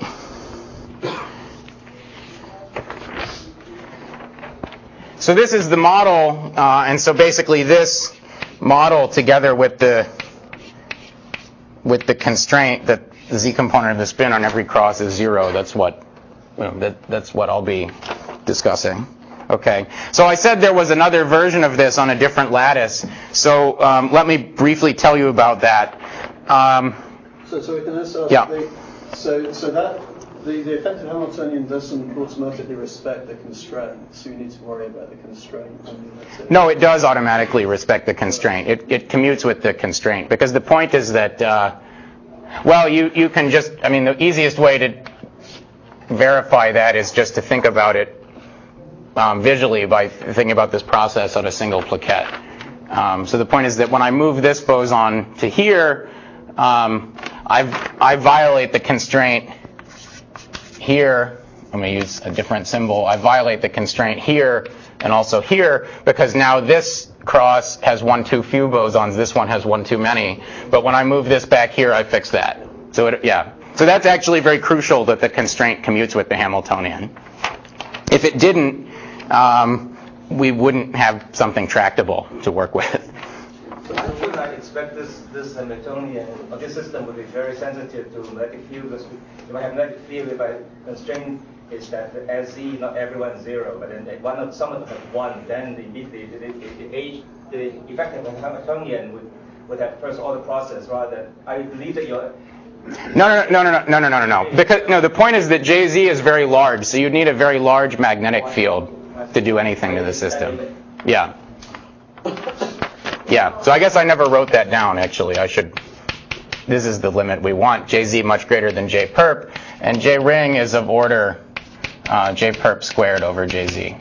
[SPEAKER 1] so this is the model, uh, and so basically this model together with the with the constraint that the z component of the spin on every cross is zero. That's what you know, that, that's what I'll be discussing. Okay, so I said there was another version of this on a different lattice. So um, let me briefly tell you about that. Um,
[SPEAKER 2] so, so we can also
[SPEAKER 1] yeah.
[SPEAKER 2] the, so so that the, the effective Hamiltonian doesn't automatically respect the constraint, so you need to worry about the constraint. I mean, that's it.
[SPEAKER 1] No, it does automatically respect the constraint. It, it commutes with the constraint because the point is that uh, well, you you can just I mean the easiest way to verify that is just to think about it Um, visually by thinking about this process on a single plaquette. Um, so the point is that when I move this boson to here, um, I've, I violate the constraint here. Let me use a different symbol. I violate the constraint here and also here because now this cross has one too few bosons. This one has one too many. But when I move this back here, I fix that. So it, yeah. So that's actually very crucial that the constraint commutes with the Hamiltonian. If it didn't, Um, we wouldn't have something tractable to work with.
[SPEAKER 4] So should I expect this this Hamiltonian or this system would be very sensitive to magnetic field? Because if I have magnetic field, if I constraint is that as Z, not everyone zero, but then one of some of them have one, then the the the, the, the age the effective Hamiltonian would would have first order process rather than I believe that you're.
[SPEAKER 1] No, no, no, no, no, no, no, no, no. Because no, the point is that J Z is very large, so you'd need a very large magnetic field to do anything to the system. Yeah. Yeah. So I guess I never wrote that down. Actually, I should. This is the limit we want. J Z much greater than J perp, and J ring is of order uh, J perp squared over J Z.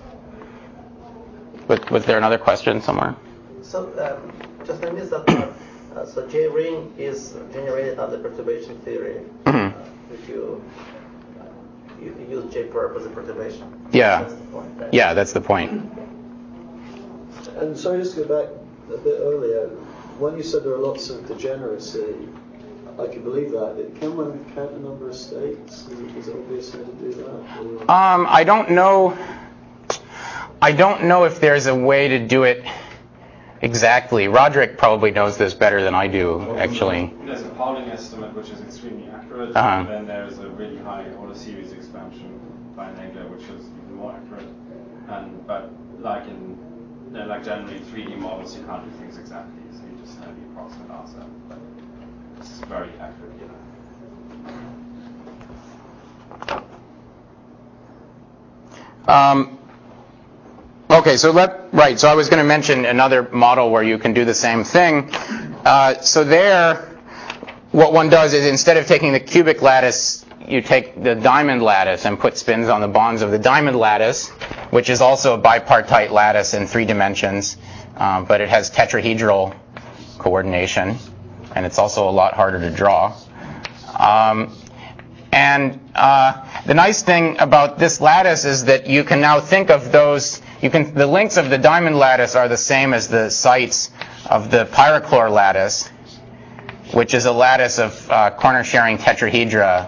[SPEAKER 1] Was, was there another question somewhere?
[SPEAKER 4] So um, just I missed that part. Uh, so J ring is generated under perturbation theory.
[SPEAKER 1] Mm-hmm.
[SPEAKER 4] Uh, if you you use J perp as a perturbation.
[SPEAKER 1] Yeah.
[SPEAKER 4] That's the point, right?
[SPEAKER 1] Yeah, that's the point.
[SPEAKER 2] And sorry, just to go back a bit earlier, when you said there are lots of degeneracy, I can believe that. Can one count the number of states? Is it, is it obvious how to do that? Or?
[SPEAKER 1] Um, I don't know. I don't know if there's a way to do it exactly. Roderick probably knows this better than I do,
[SPEAKER 9] well,
[SPEAKER 1] actually.
[SPEAKER 9] There's a Pauling estimate which is extremely accurate,
[SPEAKER 1] Uh-huh.
[SPEAKER 9] and then there's a really high order series expansion by Nagler, which is even more accurate. And but like in you know, like generally three D models, you can't do things exactly, so you just know the approximate answer. But it's very accurate, you know.
[SPEAKER 1] Um, okay, so let right. So I was going to mention another model where you can do the same thing. Uh, so there, what one does is instead of taking the cubic lattice, you take the diamond lattice and put spins on the bonds of the diamond lattice, which is also a bipartite lattice in three dimensions, um, but it has tetrahedral coordination, and it's also a lot harder to draw. Um, And uh, the nice thing about this lattice is that you can now think of those, you can, the lengths of the diamond lattice are the same as the sites of the pyrochlore lattice, which is a lattice of uh, corner-sharing tetrahedra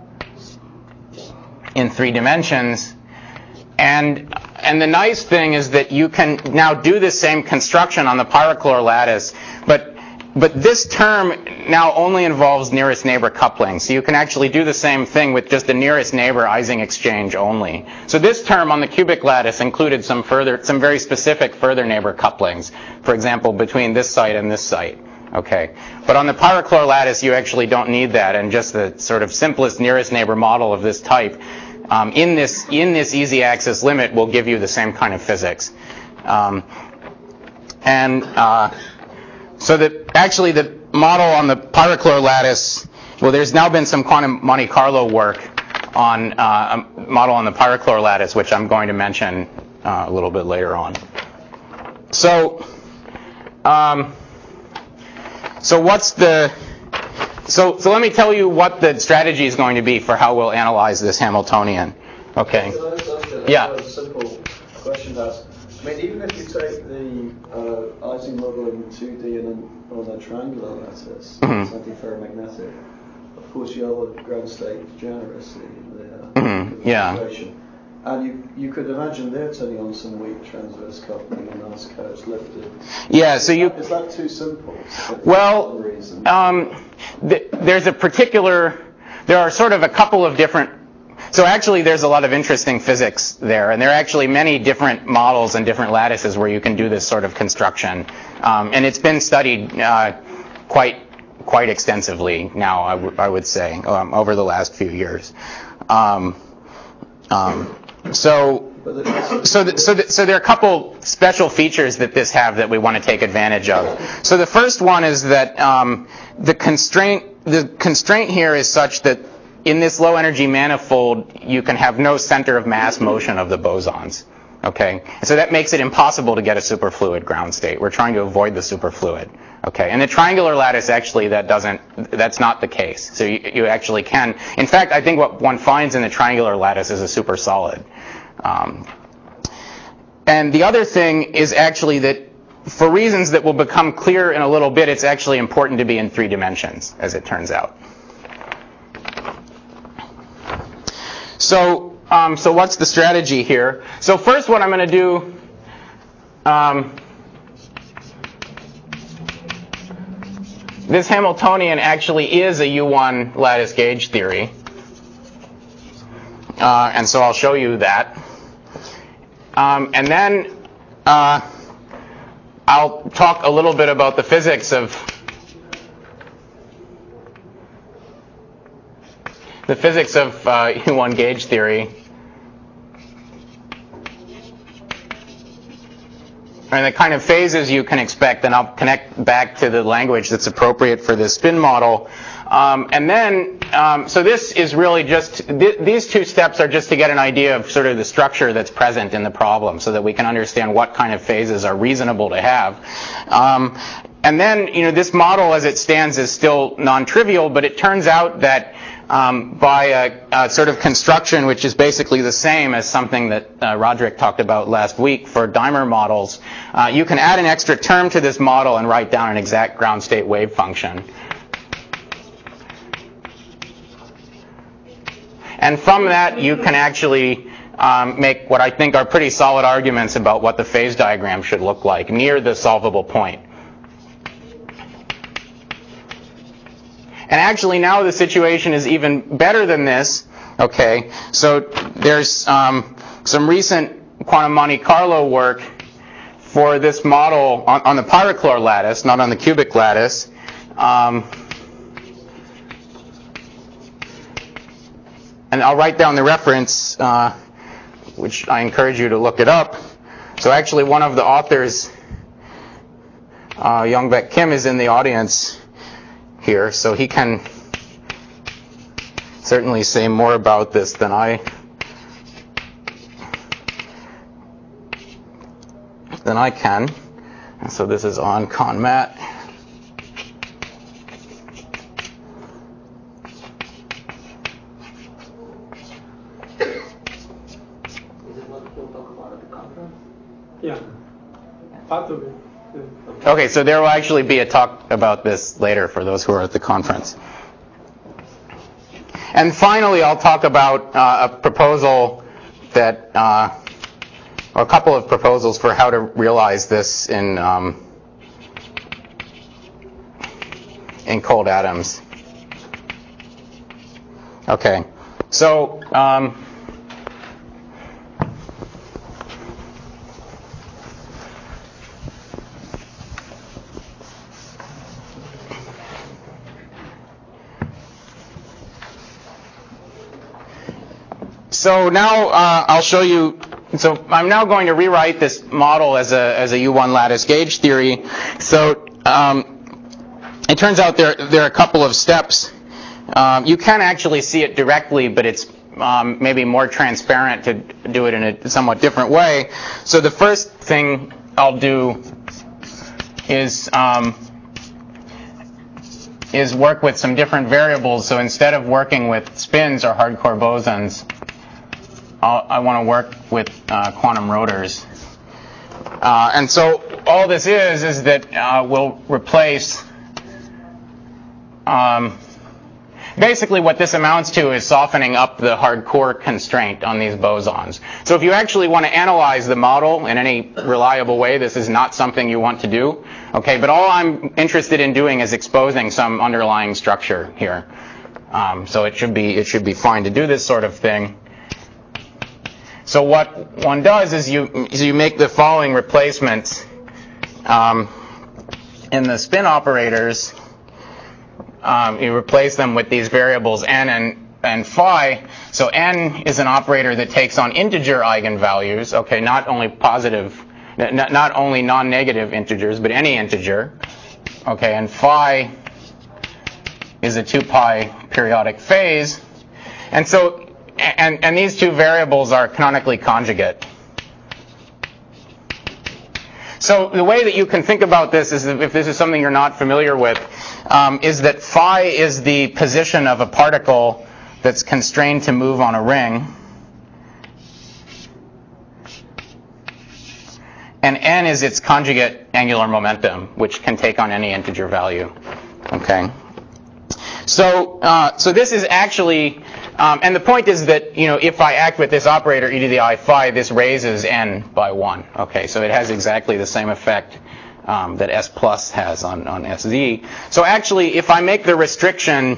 [SPEAKER 1] in three dimensions. And, and the nice thing is that you can now do the same construction on the pyrochlore lattice, but But this term now only involves nearest neighbor coupling. So you can actually do the same thing with just the nearest neighbor Ising exchange only. So this term on the cubic lattice included some further, some very specific further neighbor couplings. For example, between this site and this site. Okay. But on the pyrochlore lattice, you actually don't need that. And just the sort of simplest nearest neighbor model of this type um, in this in this easy axis limit will give you the same kind of physics. Um, and uh, So that actually the model on the pyrochlore lattice, well, there's now been some quantum Monte Carlo work on uh, a model on the pyrochlore lattice, which I'm going to mention uh, a little bit later on. So, um, so what's the, so so let me tell you what the strategy is going to be for how we'll analyze this Hamiltonian. Okay.
[SPEAKER 2] Can I just ask you
[SPEAKER 1] Yeah.
[SPEAKER 2] a simple question about? I mean, even if you take the uh, Ising model in two D and on a triangular lattice,
[SPEAKER 1] mm-hmm.
[SPEAKER 2] it's antiferromagnetic. Of course, you have a ground state degeneracy in the
[SPEAKER 1] mm-hmm. yeah.
[SPEAKER 2] situation. And you you could imagine they're turning on some weak transverse coupling and nice curves lifted.
[SPEAKER 1] Yeah. So
[SPEAKER 2] is
[SPEAKER 1] you
[SPEAKER 2] that, is that too simple?
[SPEAKER 1] Well, um, th- there's a particular. There are sort of a couple of different. So actually, there's a lot of interesting physics there, and there are actually many different models and different lattices where you can do this sort of construction, um, and it's been studied uh, quite quite extensively now. I, w- I would say um, over the last few years. Um, um, so. So, the, so, the, so there are a couple special features that this have that we want to take advantage of. So the first one is that um, the constraint the constraint here is such that in this low energy manifold, you can have no center of mass motion of the bosons. Okay, and so that makes it impossible to get a superfluid ground state. We're trying to avoid the superfluid. Okay, and the triangular lattice actually that doesn't that's not the case. So you, you actually can. In fact, I think what one finds in the triangular lattice is a supersolid. Um, and the other thing is actually that for reasons that will become clear in a little bit, it's actually important to be in three dimensions, as it turns out. So, um, so what's the strategy here? So first, what I'm going to do, um, this Hamiltonian actually is a U one lattice gauge theory, uh, and so I'll show you that. Um, and then uh, I'll talk a little bit about the physics of the physics of uh, U one gauge theory, and the kind of phases you can expect, and I'll connect back to the language that's appropriate for this spin model. Um, and then, um, so this is really just, th- these two steps are just to get an idea of sort of the structure that's present in the problem so that we can understand what kind of phases are reasonable to have. Um, and then, you know, this model as it stands is still non-trivial, but it turns out that um, by a, a sort of construction which is basically the same as something that uh, Roderick talked about last week for dimer models, uh, you can add an extra term to this model and write down an exact ground state wave function. And from that, you can actually um, make what I think are pretty solid arguments about what the phase diagram should look like near the solvable point. And actually, now the situation is even better than this. Okay, so there's um, some recent quantum Monte Carlo work for this model on, on the pyrochlore lattice, not on the cubic lattice. Um, And I'll write down the reference, uh, which I encourage you to look it up. So actually, one of the authors, uh, Youngbek Kim, is in the audience here, so he can certainly say more about this than I than I can. And so this is on ConMat.
[SPEAKER 8] Yeah, part of it. Yeah.
[SPEAKER 1] Okay, so there will actually be a talk about this later for those who are at the conference. And finally, I'll talk about uh, a proposal that, uh, or a couple of proposals for how to realize this in um, in cold atoms. Okay, so um, so now uh, I'll show you. So I'm now going to rewrite this model as a as a U one lattice gauge theory. So um, it turns out there there are a couple of steps. Um, you can actually see it directly, but it's um, maybe more transparent to do it in a somewhat different way. So the first thing I'll do is um, is work with some different variables. So instead of working with spins or hardcore bosons, I'll, I want to work with uh, quantum rotors. Uh, and so all this is is that uh, we'll replace. Um, Basically, what this amounts to is softening up the hardcore constraint on these bosons. So if you actually want to analyze the model in any reliable way, this is not something you want to do. Okay, but all I'm interested in doing is exposing some underlying structure here. Um, so it should be it should be fine to do this sort of thing. So what one does is you is you make the following replacements um, in the spin operators. Um, you replace them with these variables n and, and phi. So n is an operator that takes on integer eigenvalues, okay, not only positive, not, not only non-negative integers, but any integer. Okay, and phi is a two pi periodic phase. And so, and, and these two variables are canonically conjugate. So the way that you can think about this is, if this is something you're not familiar with, um, is that phi is the position of a particle that's constrained to move on a ring, and n is its conjugate angular momentum, which can take on any integer value. Okay. So, uh, so this is actually, um, and the point is that, you know, if I act with this operator e to the I phi, this raises n by one. Okay, so it has exactly the same effect um, that S plus has on, on S Z. So actually, if I make the restriction,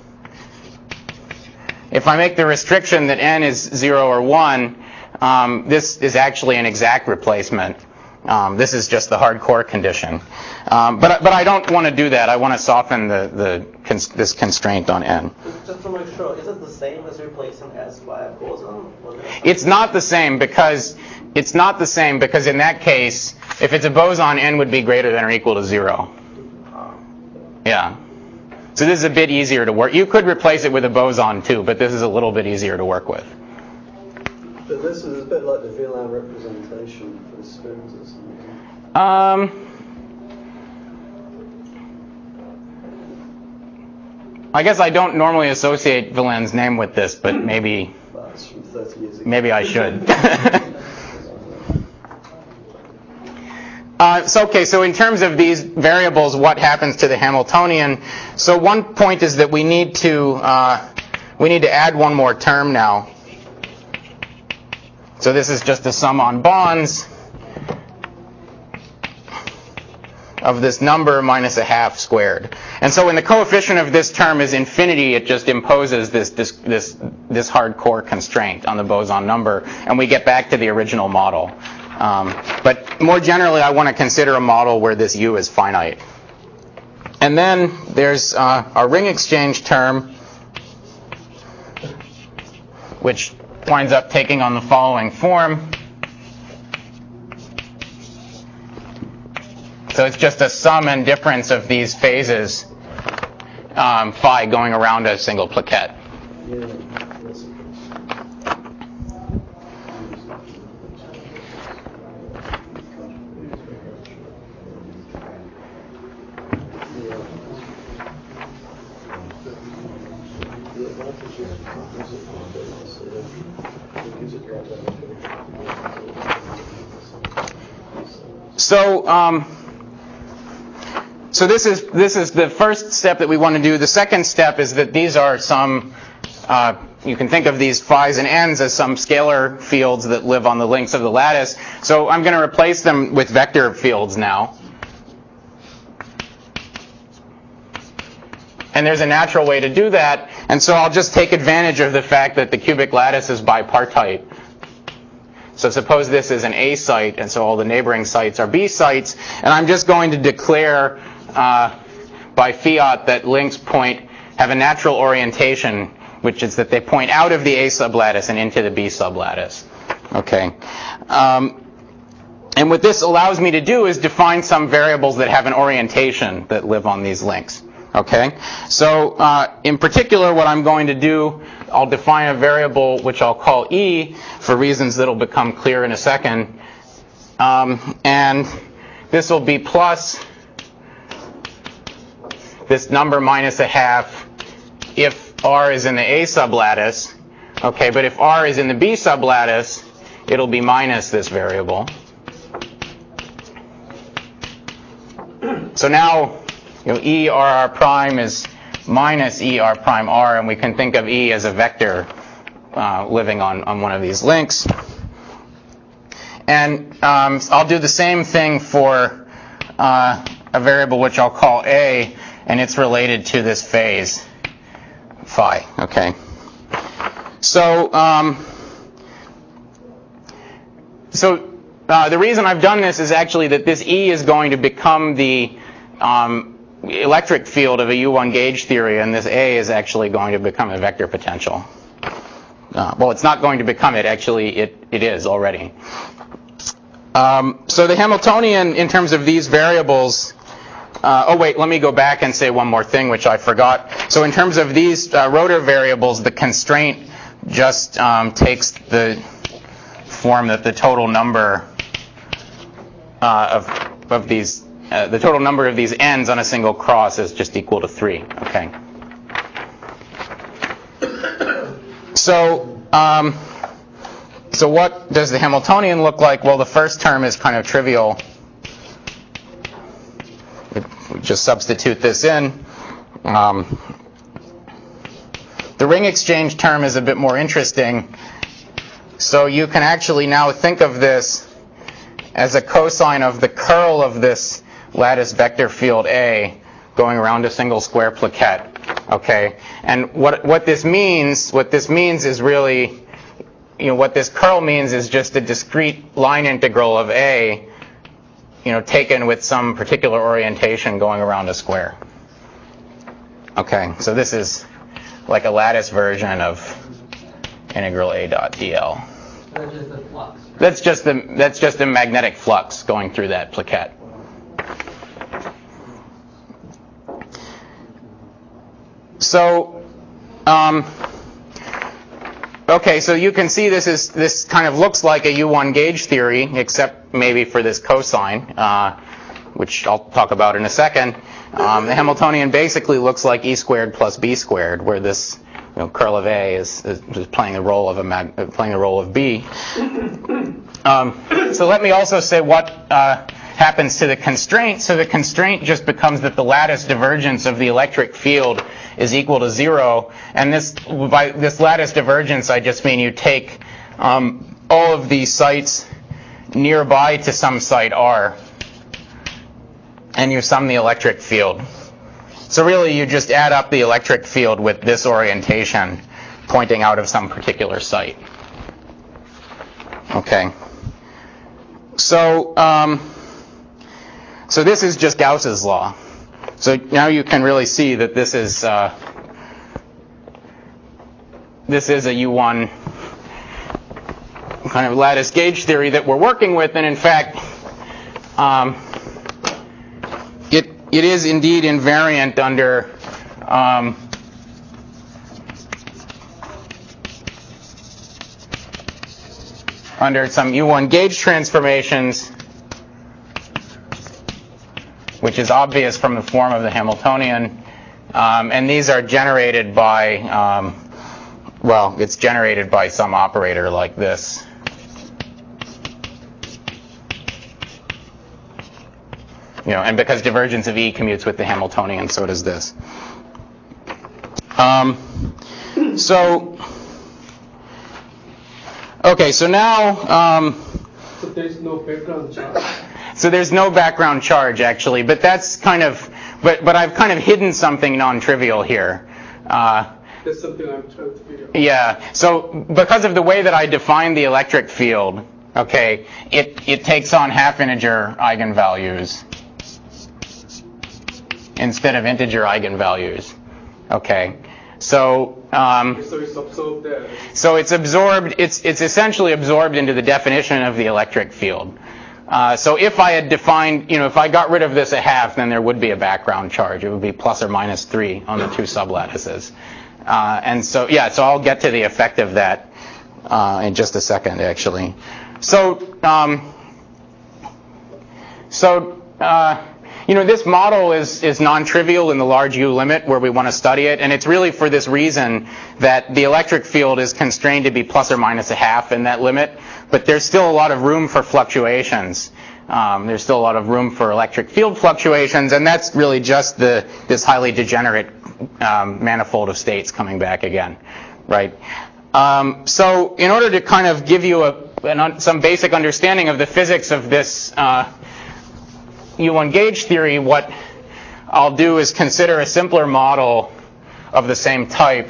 [SPEAKER 1] if I make the restriction that n is zero or one, um, this is actually an exact replacement. Um, this is just the hardcore condition. Um, but, but I don't want to do that. I want to soften the, the cons this constraint on n.
[SPEAKER 7] Just to make sure, is it the same as replacing S by a boson?
[SPEAKER 1] It's not the same because it's not the same because in that case, if it's a boson, n would be greater than or equal to zero. Yeah. So this is a bit easier to work. You could replace it with a boson too, but this is a little bit easier to work with.
[SPEAKER 2] But this is a bit like the V LAN representation for spins or something.
[SPEAKER 1] Um. I guess I don't normally associate Villen's name with this, but maybe
[SPEAKER 2] Well, it's from thirty years ago.
[SPEAKER 1] maybe I should. uh, so okay, so in terms of these variables, what happens to the Hamiltonian? So one point is that we need to uh, we need to add one more term now. So this is just a sum on bonds of this number minus a half squared. And so when the coefficient of this term is infinity, it just imposes this, this, this, this hardcore constraint on the boson number, and we get back to the original model. Um, but more generally, I want to consider a model where this U is finite. And then there's uh, a ring exchange term, which winds up taking on the following form. So it's just a sum and difference of these phases, um, phi going around a single plaquette. so um, so this is this is the first step that we want to do. The second step is that these are some. Uh, you can think of these phi's and n's as some scalar fields that live on the links of the lattice. So I'm going to replace them with vector fields now. And there's a natural way to do that. And so I'll just take advantage of the fact that the cubic lattice is bipartite. So suppose this is an A site, and so all the neighboring sites are B sites. And I'm just going to declare uh, by fiat that links point have a natural orientation, which is that they point out of the A sublattice and into the B sublattice. Okay. Um, and what this allows me to do is define some variables that have an orientation that live on these links. Okay. So uh, in particular, what I'm going to do, I'll define a variable which I'll call E for reasons that'll become clear in a second. Um, and this will be plus this number minus a half if R is in the A sublattice. Okay, but if R is in the B sublattice, it'll be minus this variable. So now, you know, E R R prime is minus E R prime R, and we can think of E as a vector uh, living on, on one of these links. And um, I'll do the same thing for uh, a variable which I'll call A, and it's related to this phase, phi. Okay. So, um, so uh, the reason I've done this is actually that this E is going to become the um, electric field of a U one gauge theory, and this A is actually going to become a vector potential. Uh, well, it's not going to become it. Actually, it, it is already. Um, so the Hamiltonian, in terms of these variables, uh, oh wait, let me go back and say one more thing, which I forgot. So in terms of these uh, rotor variables, the constraint just um, takes the form that the total number uh, of of these, uh, the total number of these n's on a single cross is just equal to three. Okay. So. Um, So what does the Hamiltonian look like? Well, the first term is kind of trivial. We just substitute this in. Um, the ring exchange term is a bit more interesting. So you can actually now think of this as a cosine of the curl of this lattice vector field A going around a single square plaquette. Okay, and what what this means, what this means is really, you know, what this curl means is just a discrete line integral of A, you know, taken with some particular orientation going around a square. Okay, so this is like a lattice version of integral A dot dl.
[SPEAKER 6] That's just the flux. Right?
[SPEAKER 1] That's just the that's just a magnetic flux going through that plaquette. So, um, okay, so you can see this is this kind of looks like a U one gauge theory, except maybe for this cosine, uh, which I'll talk about in a second. Um, the Hamiltonian basically looks like E squared plus B squared, where this, you know, curl of A is, is, is playing the role of a mag, playing the role of B. Um, so let me also say what uh, happens to the constraint. So the constraint just becomes that the lattice divergence of the electric field is equal to zero, and this by this lattice divergence, I just mean you take um, all of these sites nearby to some site R, and you sum the electric field. So really, you just add up the electric field with this orientation pointing out of some particular site. Okay. So um, so this is just Gauss's law. So now you can really see that this is uh, this is a U one kind of lattice gauge theory that we're working with, and in fact, um, it it is indeed invariant under um, under some U one gauge transformations, which is obvious from the form of the Hamiltonian. Um, and these are generated by, um, well, it's generated by some operator like this. You know, and because divergence of E commutes with the Hamiltonian, so does this. Um, so, okay, so now. Um,
[SPEAKER 8] so there's no background charge.
[SPEAKER 1] So there's no background charge actually, but that's kind of, but but I've kind of hidden something non-trivial here. Uh,
[SPEAKER 8] That's something I'm trying to figure out.
[SPEAKER 1] Yeah. So because of the way that I define the electric field, okay, it it takes on half-integer eigenvalues instead of integer eigenvalues. Okay. So um,
[SPEAKER 8] so it's absorbed there.
[SPEAKER 1] So it's absorbed. It's it's essentially absorbed into the definition of the electric field. Uh, so if I had defined, you know, if I got rid of this a half, then there would be a background charge. It would be plus or minus three on the two sublattices. Uh, and so, yeah, so I'll get to the effect of that uh, in just a second, actually. So, um, so uh, you know, this model is, is non-trivial in the large U limit where we want to study it, and it's really for this reason that the electric field is constrained to be plus or minus a half in that limit, but there's still a lot of room for fluctuations. Um, there's still a lot of room for electric field fluctuations, and that's really just the this highly degenerate um, manifold of states coming back again, right? Um, so in order to kind of give you a, an, some basic understanding of the physics of this uh, U one gauge theory, what I'll do is consider a simpler model of the same type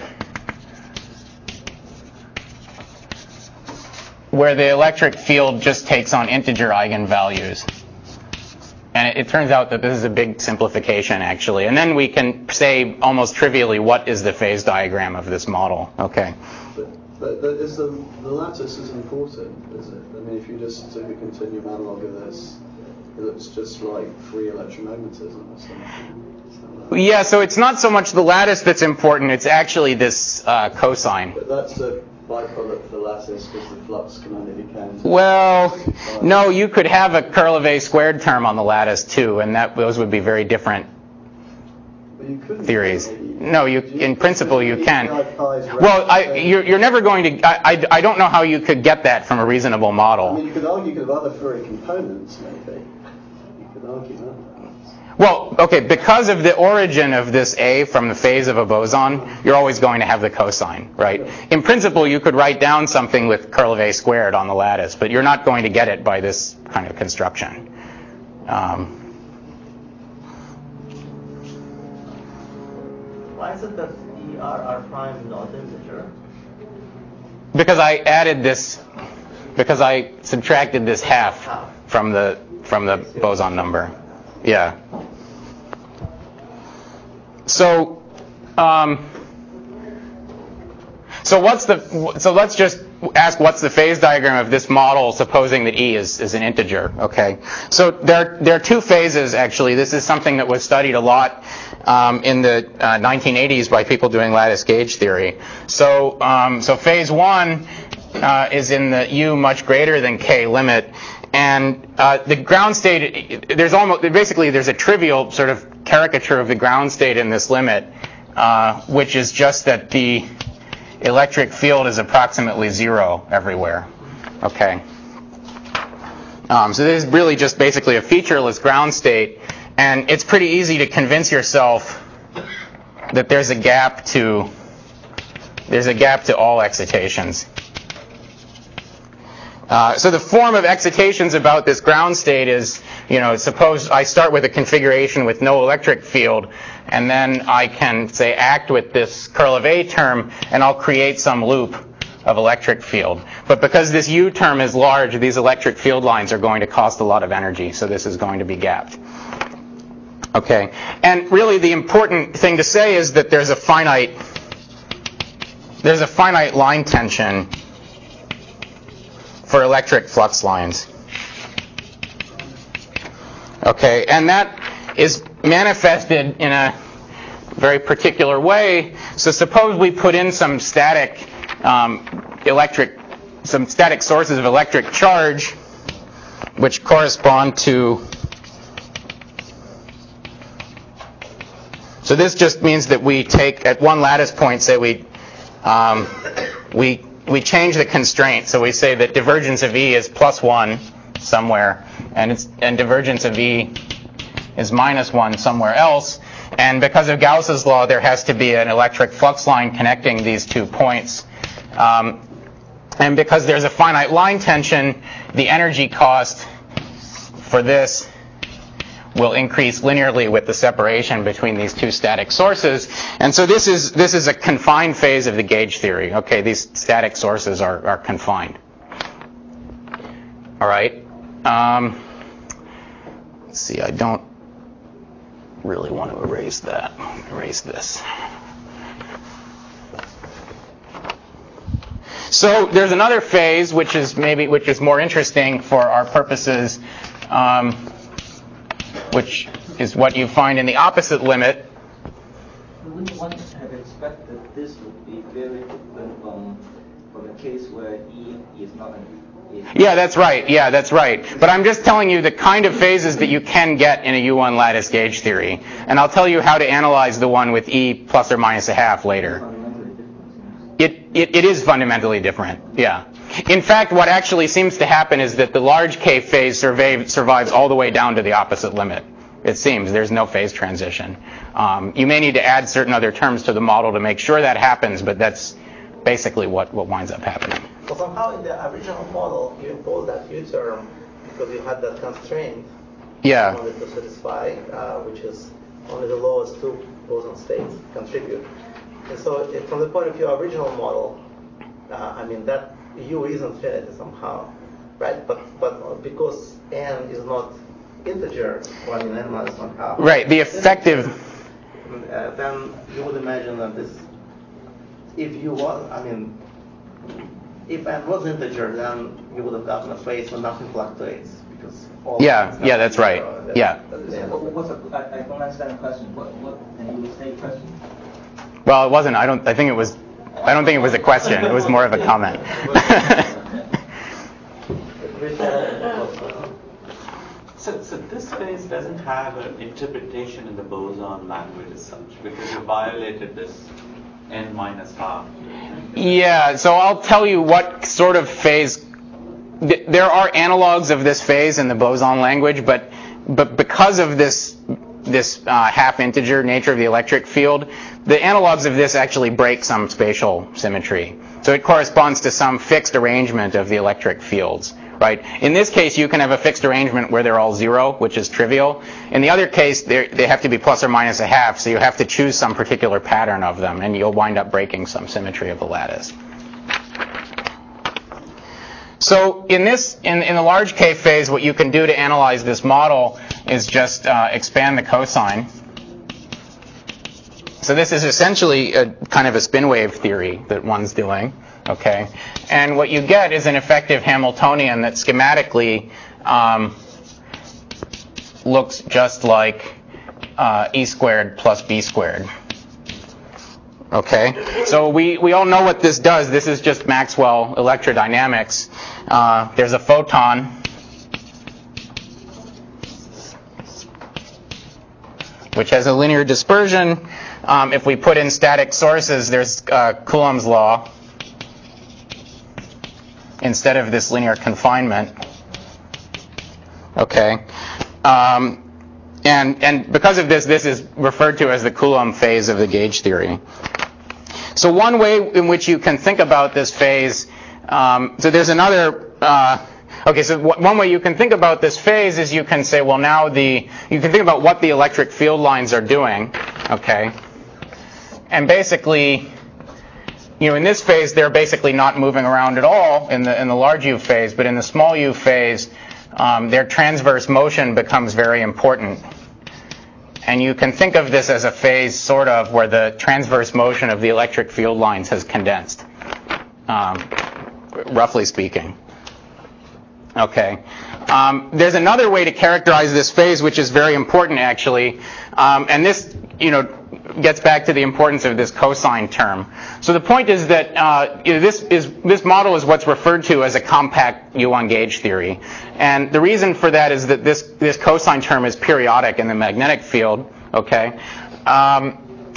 [SPEAKER 1] where the electric field just takes on integer eigenvalues. And it, it turns out that this is a big simplification, actually. And then we can say almost trivially what is the phase diagram of this model. Okay.
[SPEAKER 2] But, but, but is the, the lattice is important, is it? I mean, if you just took a continuum analog of this, it looks just like free electromagnetism or something. So
[SPEAKER 1] yeah, so it's not so much the lattice that's important, it's actually this uh, cosine.
[SPEAKER 2] But that's a byproduct of the lattice because the flux can only be counted.
[SPEAKER 1] Well, no, you could have a curl of A squared term on the lattice too, and that those would be very different
[SPEAKER 2] You
[SPEAKER 1] theories. No, you in principle you can. Well, I, you're, you're never going to. I, I, I don't know how you could get that from a reasonable model.
[SPEAKER 2] I mean, you could argue you could have other Fourier components, maybe. You could argue that.
[SPEAKER 1] Well, okay, because of the origin of this A from the phase of a boson, you're always going to have the cosine, right? In principle, you could write down something with curl of A squared on the lattice, but you're not going to get it by this kind of construction. Um,
[SPEAKER 6] Why is it that E R R prime not integer?
[SPEAKER 1] Because I added this, because I subtracted this half from the from the boson number. Yeah. So, um, so what's the? So let's just ask what's the phase diagram of this model, supposing that E is, is an integer. Okay. So there there are two phases actually. This is something that was studied a lot um, in the uh, nineteen eighties by people doing lattice gauge theory. So um, so phase one uh, is in the U much greater than K limit. And uh, the ground state, there's almost basically there's a trivial sort of caricature of the ground state in this limit, uh, which is just that the electric field is approximately zero everywhere. Okay. Um, so this is really just basically a featureless ground state, and it's pretty easy to convince yourself that there's a gap to there's a gap to all excitations. Uh, so the form of excitations about this ground state is, you know, suppose I start with a configuration with no electric field, and then I can, say, act with this curl of A term, and I'll create some loop of electric field. But because this U term is large, these electric field lines are going to cost a lot of energy, so this is going to be gapped. Okay, and really the important thing to say is that there's a finite, there's a finite line tension for electric flux lines. Okay, and that is manifested in a very particular way. So suppose we put in some static um, electric, some static sources of electric charge, which correspond to. So this just means that we take at one lattice point, say we um, we we change the constraint. So we say that divergence of E is plus one somewhere, and it's and divergence of E is minus one somewhere else. And because of Gauss's law, there has to be an electric flux line connecting these two points. Um, and because there's a finite line tension, the energy cost for this will increase linearly with the separation between these two static sources. And so this is this is a confined phase of the gauge theory. Okay, these static sources are, are confined. All right. Um, let's see, I don't really want to erase that. Erase this. So there's another phase which is maybe which is more interesting for our purposes, um, which is what you find in the opposite limit.
[SPEAKER 6] One would have expected this would be very different from, from a case where E is not an E.
[SPEAKER 1] Yeah, that's right. Yeah, that's right. But I'm just telling you the kind of phases that you can get in a U one lattice gauge theory. And I'll tell you how to analyze the one with E plus or minus a half later. It, it, it is fundamentally different, yeah. In fact, what actually seems to happen is that the large K phase survive, survives all the way down to the opposite limit. It seems there's no phase transition. Um, you may need to add certain other terms to the model to make sure that happens, but that's basically what, what winds up happening.
[SPEAKER 10] So somehow in the original model, you imposed that U term because you had that constraint
[SPEAKER 1] yeah.
[SPEAKER 10] you wanted to satisfy, uh, which is only the lowest two boson states contribute. And so it, from the point of view of original model, uh, I mean, that U is infinity somehow, right? But but because n is not integer, one in n minus one half.
[SPEAKER 1] Right, the effective...
[SPEAKER 10] Uh, then you would imagine that this, if you was, I mean, if n was integer, then you would have gotten a phase where nothing fluctuates. Because all
[SPEAKER 1] yeah, yeah, that's right.
[SPEAKER 10] Zero.
[SPEAKER 1] Yeah.
[SPEAKER 6] What's a, I, I don't understand the question. What, what, can you restate the question?
[SPEAKER 1] Well, it wasn't. I don't. I think it was. I don't think it was a question. It was more of a comment.
[SPEAKER 5] so, so this phase doesn't have an interpretation in the boson language as such because you violated this n minus half.
[SPEAKER 1] Yeah. So I'll tell you what sort of phase. Th- there are analogs of this phase in the boson language, but but because of this. this uh, half integer nature of the electric field, the analogs of this actually break some spatial symmetry. So it corresponds to some fixed arrangement of the electric fields, right? In this case, you can have a fixed arrangement where they're all zero, which is trivial. In the other case, they have to be plus or minus a half, so you have to choose some particular pattern of them, and you'll wind up breaking some symmetry of the lattice. So in this, in, in the large K phase, what you can do to analyze this model is just uh, expand the cosine. So this is essentially a kind of a spin wave theory that one's doing, okay? And what you get is an effective Hamiltonian that schematically um, looks just like uh, E squared plus B squared. Okay, so we, we all know what this does. This is just Maxwell electrodynamics. Uh, there's a photon. Which has a linear dispersion. Um, if we put in static sources, there's uh, Coulomb's law instead of this linear confinement. Okay, um, and and because of this, this is referred to as the Coulomb phase of the gauge theory. So one way in which you can think about this phase, um, so there's another, uh, okay, so w- one way you can think about this phase is you can say, well, now the, you can think about what the electric field lines are doing, okay, and basically, you know, in this phase, they're basically not moving around at all in the in the large U phase, but in the small U phase, um, their transverse motion becomes very important. And you can think of this as a phase, sort of, where the transverse motion of the electric field lines has condensed, um, roughly speaking. Okay. Um, there's another way to characterize this phase, which is very important, actually. Um, and this, you know, gets back to the importance of this cosine term. So the point is that uh, you know, this is this model is what's referred to as a compact U one gauge theory, and the reason for that is that this this cosine term is periodic in the magnetic field. Okay, um,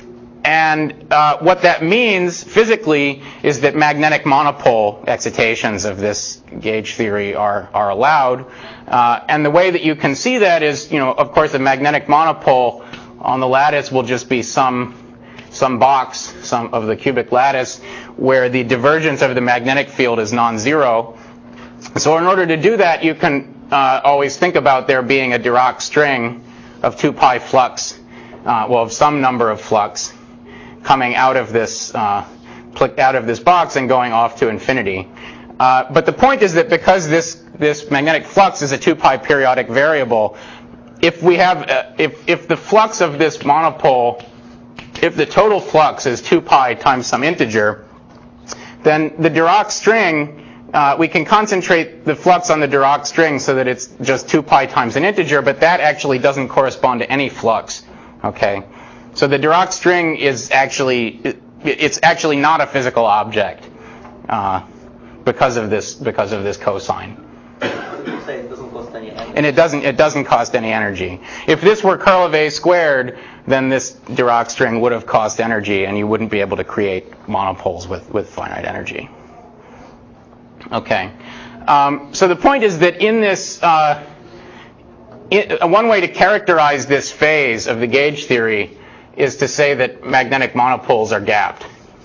[SPEAKER 1] and uh, what that means physically is that magnetic monopole excitations of this gauge theory are, are allowed. Uh, and the way that you can see that is, you know, of course, a magnetic monopole on the lattice will just be some, some box some of the cubic lattice where the divergence of the magnetic field is non-zero. So in order to do that, you can uh, always think about there being a Dirac string of two pi flux, uh, well, of some number of flux, coming out of this uh, out of this box and going off to infinity. Uh, but the point is that because this this magnetic flux is a two pi periodic variable, if we have uh, if if the flux of this monopole, if the total flux is two pi times some integer, then the Dirac string, uh, we can concentrate the flux on the Dirac string so that it's just two pi times an integer, but that actually doesn't correspond to any flux. Okay. So the Dirac string is actually, it's actually not a physical object uh, because of this because of this cosine.
[SPEAKER 6] You say it doesn't cost any energy.
[SPEAKER 1] And it doesn't it doesn't cost any energy. If this were curl of A squared, then this Dirac string would have cost energy, and you wouldn't be able to create monopoles with with finite energy. Okay. Um, so the point is that in this. Uh, it, one way to characterize this phase of the gauge theory is to say that magnetic monopoles are gapped.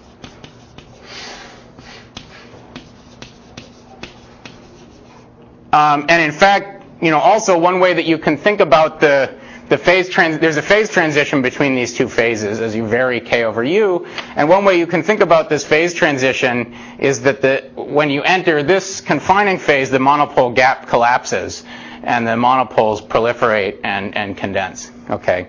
[SPEAKER 1] Um, and in fact, you know, also one way that you can think about the the phase trans there's a phase transition between these two phases as you vary k over u, and one way you can think about this phase transition is that the when you enter this confining phase, the monopole gap collapses, and the monopoles proliferate and and condense. Okay.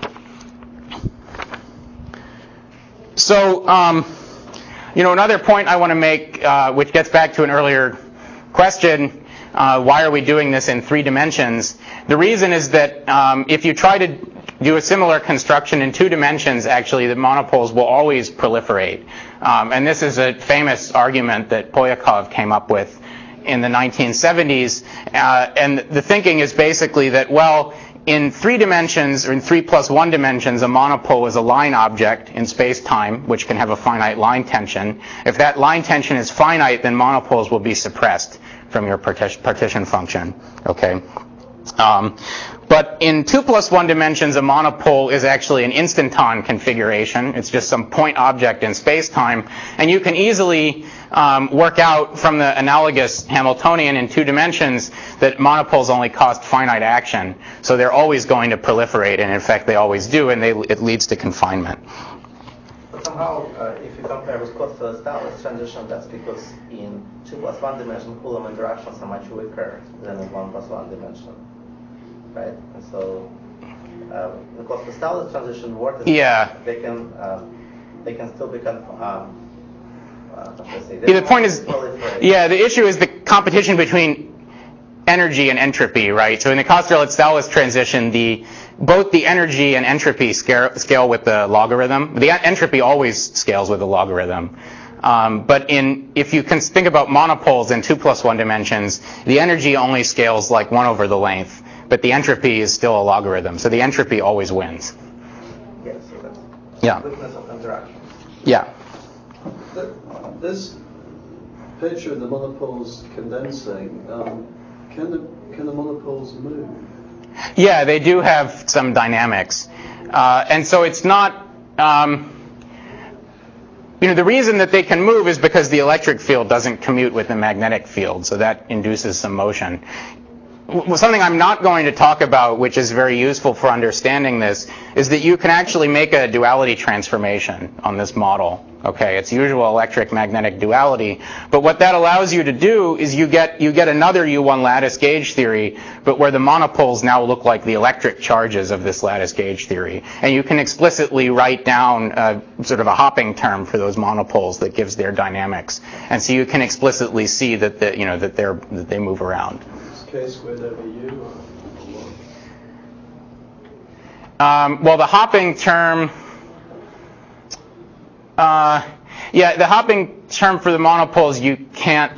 [SPEAKER 1] So, um, you know, another point I want to make, uh, which gets back to an earlier question, uh, why are we doing this in three dimensions? The reason is that um, if you try to do a similar construction in two dimensions, actually, the monopoles will always proliferate. Um, and this is a famous argument that Polyakov came up with in the nineteen seventies. Uh, and the thinking is basically that, well, in three dimensions, or in three plus one dimensions, a monopole is a line object in space-time, which can have a finite line tension. If that line tension is finite, then monopoles will be suppressed from your partition, partition function. Okay. Um, but in two plus one dimensions, a monopole is actually an instanton configuration. It's just some point object in space-time, and you can easily um, work out from the analogous Hamiltonian in two dimensions that monopoles only cost finite action, so they're always going to proliferate, and in fact they always do, and they, it leads to confinement.
[SPEAKER 10] But somehow, uh, if you compare with Klotz-Stalis transition, that's because in two plus one dimension, Coulomb interactions are much weaker than in one plus one dimension. Right, and so uh, the Klotz-Stalis transition vortices,
[SPEAKER 1] yeah.
[SPEAKER 10] they can uh, they can still become. Um, uh, say,
[SPEAKER 1] yeah, the point is, yeah, the issue is the competition between energy and entropy, right? So in the Klotz-Stalis transition, the both the energy and entropy scale, scale with the logarithm. The entropy always scales with the logarithm. Um, but in if you can think about monopoles in two plus one dimensions, the energy only scales like one over the length. But the entropy is still a logarithm, so the entropy always wins.
[SPEAKER 10] Yes, so that's
[SPEAKER 1] yeah.
[SPEAKER 10] weakness of interaction.
[SPEAKER 1] Yeah.
[SPEAKER 2] This picture of the monopoles condensing, um, can the can the monopoles move?
[SPEAKER 1] Yeah, they do have some dynamics, uh, and so it's not. Um, you know, the reason that they can move is because the electric field doesn't commute with the magnetic field, so that induces some motion. Something I'm not going to talk about, which is very useful for understanding this, is that you can actually make a duality transformation on this model. Okay, it's usual electric magnetic duality, but what that allows you to do is you get you get another U one lattice gauge theory, but where the monopoles now look like the electric charges of this lattice gauge theory, and you can explicitly write down a, sort of a hopping term for those monopoles that gives their dynamics, and so you can explicitly see that the, you know that they're that they move around.
[SPEAKER 2] K squared over U or what?
[SPEAKER 1] Um, well, the hopping term, uh, yeah, the hopping term for the monopoles, you can't,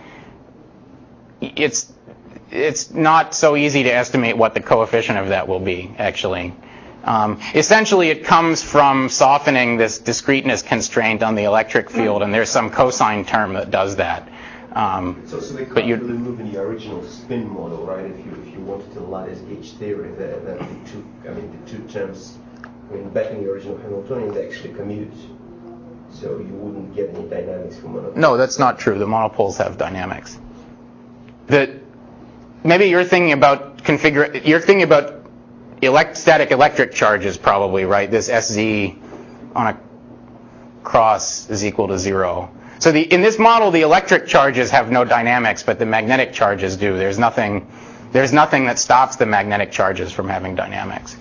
[SPEAKER 1] it's, it's not so easy to estimate what the coefficient of that will be, actually. Um, essentially, it comes from softening this discreteness constraint on the electric field, and there's some cosine term that does that. Um,
[SPEAKER 3] so, so they can't
[SPEAKER 1] but you
[SPEAKER 3] really move in the original spin model, right? If you if you wanted to lattice gauge theory, that, that the two, I mean, the two terms, I mean, back in the original Hamiltonian, they actually commute, so you wouldn't get any dynamics from monopoles.
[SPEAKER 1] No, that's not true. The monopoles have dynamics. The maybe you're thinking about configure. You're thinking about elect, static electric charges, probably, right? This S Z on a cross is equal to zero. So the, in this model, the electric charges have no dynamics, but the magnetic charges do. There's nothing, there's nothing that stops the magnetic charges from having dynamics.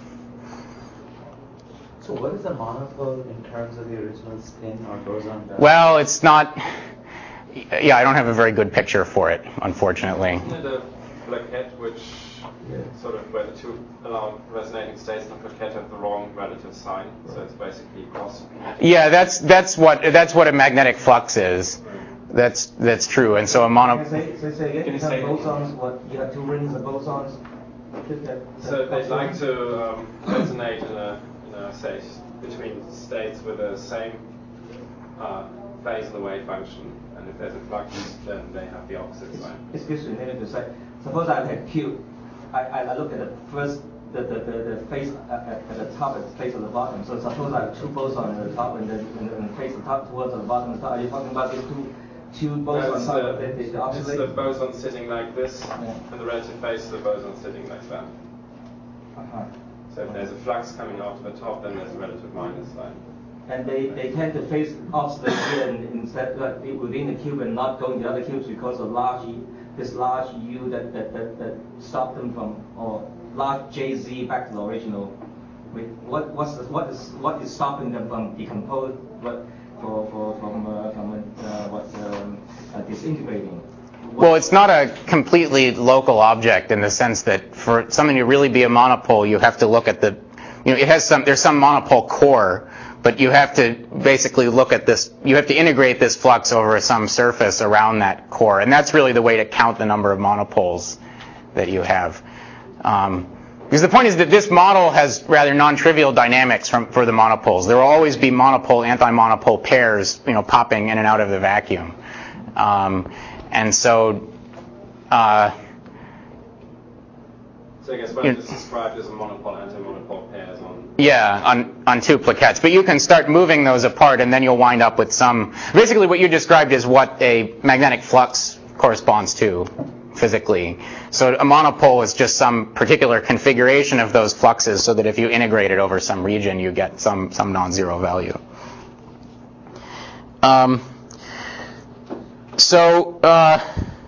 [SPEAKER 5] So what is the monopole in terms of the original spin or boson?
[SPEAKER 1] Well, it's not. Yeah, I don't have a very good picture for it, unfortunately.
[SPEAKER 9] Isn't it a plaquette which yeah. sort of where the two allow resonating states in the plaquette have the wrong relative sign, so it's basically cross.
[SPEAKER 1] Yeah, that's that's what that's what a magnetic flux is. That's that's true, and so a mono.
[SPEAKER 6] Can you say, say, say again?
[SPEAKER 9] Can you
[SPEAKER 6] you
[SPEAKER 9] say
[SPEAKER 6] have bosons? What you have two rings of bosons.
[SPEAKER 9] So they'd like to um, resonate in a, in a say between states with the same uh, phase of the wave function, and if there's a flux, then they have the opposite sign.
[SPEAKER 6] Excuse me, let me just say. Suppose I have Q. I, I look at the first, the, the, the, the face at, at the top and the face at the bottom. So suppose I have two bosons at the top and then and, and face the top towards the bottom and the top. Are you talking about these two two bosons on top? The, the, the opposite?
[SPEAKER 9] It's the boson sitting like this,
[SPEAKER 6] yeah.
[SPEAKER 9] and the relative face of the boson sitting like that.
[SPEAKER 6] Uh-huh.
[SPEAKER 9] So if there's a flux coming out of the top, then there's a relative minus sign.
[SPEAKER 6] And they, they tend to face opposite here and instead like, within the cube and not going to other cubes because of large this large U that, that, that, that stopped them from, or large J Z back to the original. What what's the, what is what is stopping them from decompose what for, for from uh, from uh, what um, uh, disintegrating? What
[SPEAKER 1] well, it's not a completely local object in the sense that for something to really be a monopole, you have to look at the, you know, it has some there's some monopole core. But you have to basically look at this, you have to integrate this flux over some surface around that core. And that's really the way to count the number of monopoles that you have. Um, because the point is that this model has rather non-trivial dynamics from, for the monopoles. There will always be monopole, anti-monopole pairs, you know, popping in and out of the vacuum. Um, and so... Uh,
[SPEAKER 9] So I guess what I just described as a monopole, anti-monopole pairs on...
[SPEAKER 1] Yeah, on, on two plaquettes. But you can start moving those apart, and then you'll wind up with some... Basically, what you described is what a magnetic flux corresponds to physically. So a monopole is just some particular configuration of those fluxes so that if you integrate it over some region, you get some, some non-zero value. Um, so... Uh,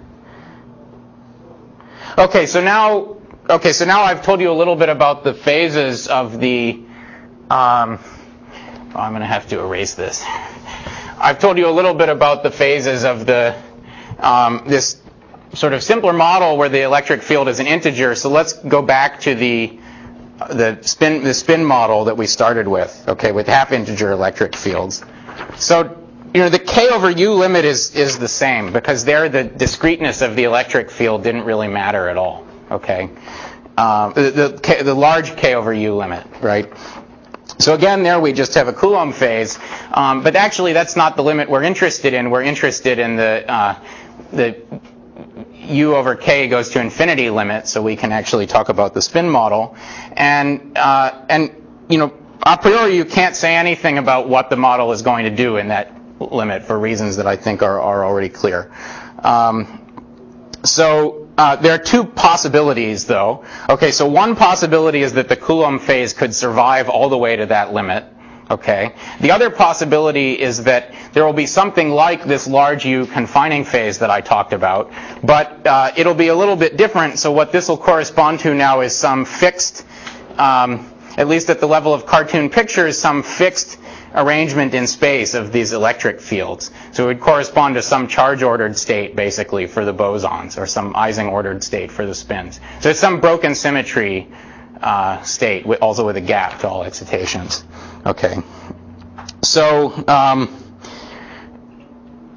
[SPEAKER 1] okay, so now... Okay, so now I've told you a little bit about the phases of the, um, oh, I'm going to have to erase this. I've told you a little bit about the phases of the, um, this sort of simpler model where the electric field is an integer. So let's go back to the, the spin, the spin model that we started with, okay, with half integer electric fields. So, you know, the K over U limit is, is the same because there the discreteness of the electric field didn't really matter at all. Okay, um, the, the, K, the large K over U limit, right? So again, there we just have a Coulomb phase, um, but actually that's not the limit we're interested in. We're interested in the uh, the U over K goes to infinity limit, so we can actually talk about the spin model. And uh, and you know, a priori you can't say anything about what the model is going to do in that limit for reasons that I think are are already clear. Um, so. Uh, there are two possibilities, though. Okay, so one possibility is that the Coulomb phase could survive all the way to that limit. Okay. The other possibility is that there will be something like this large U confining phase that I talked about, but uh, it'll be a little bit different. So what this will correspond to now is some fixed, um, at least at the level of cartoon pictures, some fixed arrangement in space of these electric fields. So it would correspond to some charge-ordered state, basically, for the bosons, or some Ising-ordered state for the spins. So it's some broken symmetry uh, state, with, also with a gap to all excitations. Okay. So, um,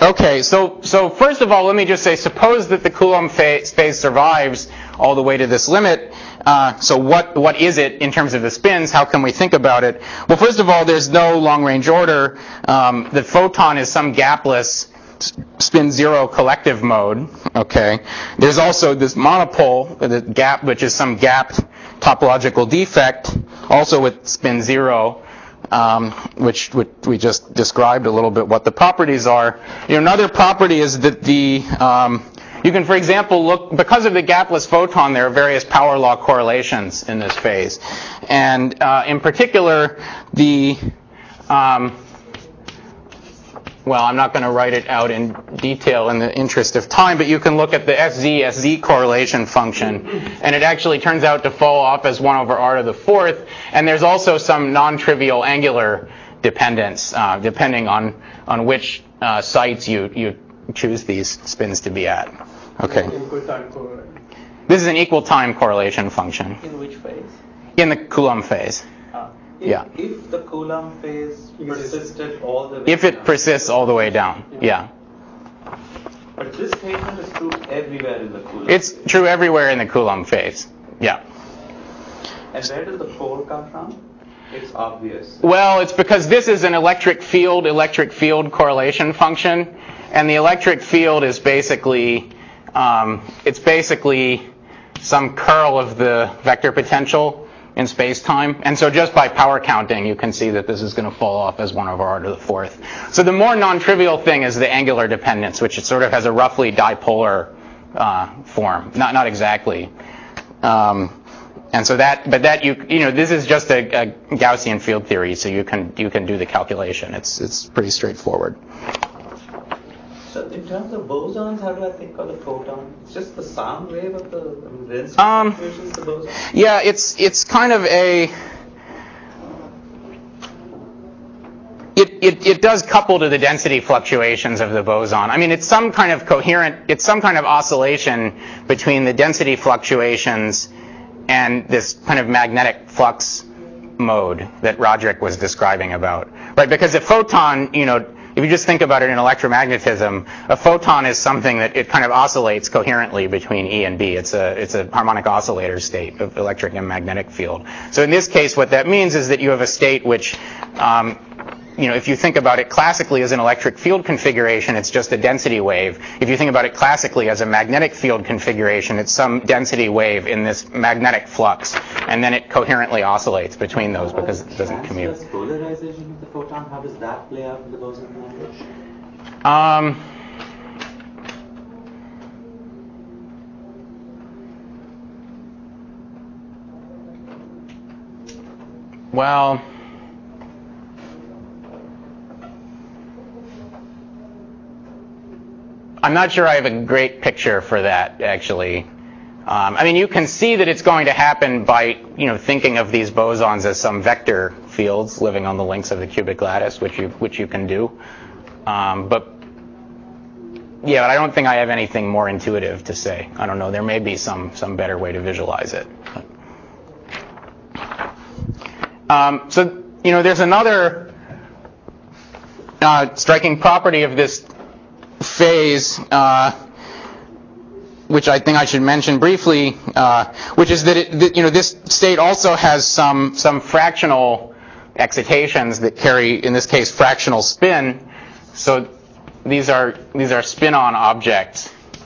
[SPEAKER 1] Okay, so so first of all, let me just say, suppose that the Coulomb fa- space survives all the way to this limit. Uh, so what what is it in terms of the spins? How can we think about it? Well, first of all, there's no long-range order. Um, the photon is some gapless spin zero collective mode. Okay. There's also this monopole, the gap, which is some gapped topological defect, also with spin zero. Um, which, which we just described a little bit what the properties are. You know, another property is that the um, you can, for example, look because of the gapless photon, there are various power law correlations in this phase, and uh, in particular, the um, well, I'm not going to write it out in detail in the interest of time, but you can look at the S Z S Z correlation function, and it actually turns out to fall off as one over r to the fourth, and there's also some non-trivial angular dependence, uh, depending on, on which uh, sites you, you choose these spins to be at. Okay.
[SPEAKER 8] Equal time correlation.
[SPEAKER 1] This is an equal time correlation function.
[SPEAKER 5] In which phase?
[SPEAKER 1] In the Coulomb phase.
[SPEAKER 5] Ah. If,
[SPEAKER 1] Yeah.
[SPEAKER 5] if the Coulomb phase persisted all the way
[SPEAKER 1] If it
[SPEAKER 5] down.
[SPEAKER 1] persists all the way down, yeah.
[SPEAKER 5] But this statement is true everywhere in the Coulomb.
[SPEAKER 1] It's true everywhere in the Coulomb phase, yeah.
[SPEAKER 5] And where does the pole come from? It's obvious.
[SPEAKER 1] Well, it's because this is an electric field, electric field correlation function, and the electric field is basically, um, it's basically some curl of the vector potential in space-time. And so just by power counting, you can see that this is going to fall off as one over r to the fourth. So the more non-trivial thing is the angular dependence, which it sort of has a roughly dipolar uh, form. Not not exactly. Um, and so that, but that you you know, this is just a, a Gaussian field theory, so you can you can do the calculation. It's it's pretty straightforward.
[SPEAKER 5] So in terms of bosons, how do I think of the photon? It's just the sound wave of the I mean, density
[SPEAKER 1] Um,
[SPEAKER 5] fluctuations, the boson?
[SPEAKER 1] Yeah, it's it's kind of a it, it it does couple to the density fluctuations of the boson. I mean, it's some kind of coherent, it's some kind of oscillation between the density fluctuations and this kind of magnetic flux mode that Roderick was describing about, right? Because a photon, you know, if you just think about it in electromagnetism, a photon is something that it kind of oscillates coherently between E and B. It's a it's a harmonic oscillator state of electric and magnetic field. So in this case, what that means is that you have a state which, um, you know, if you think about it classically as an electric field configuration, it's just a density wave. If you think about it classically as a magnetic field configuration, it's some density wave in this magnetic flux, and then it coherently oscillates between those because it doesn't commute.
[SPEAKER 5] Transverse polarization of the photon, how does that play out in the boson language?
[SPEAKER 1] Um, well, I'm not sure I have a great picture for that, actually. Um, I mean, you can see that it's going to happen by, you know, thinking of these bosons as some vector fields living on the links of the cubic lattice, which you which you can do. Um, but yeah, but I don't think I have anything more intuitive to say. I don't know. There may be some some better way to visualize it. Um, so you know, there's another uh, striking property of this phase, uh, which I think I should mention briefly, uh, which is that, it, that you know this state also has some some fractional excitations that carry, in this case, fractional spin. So these are these are spin-on objects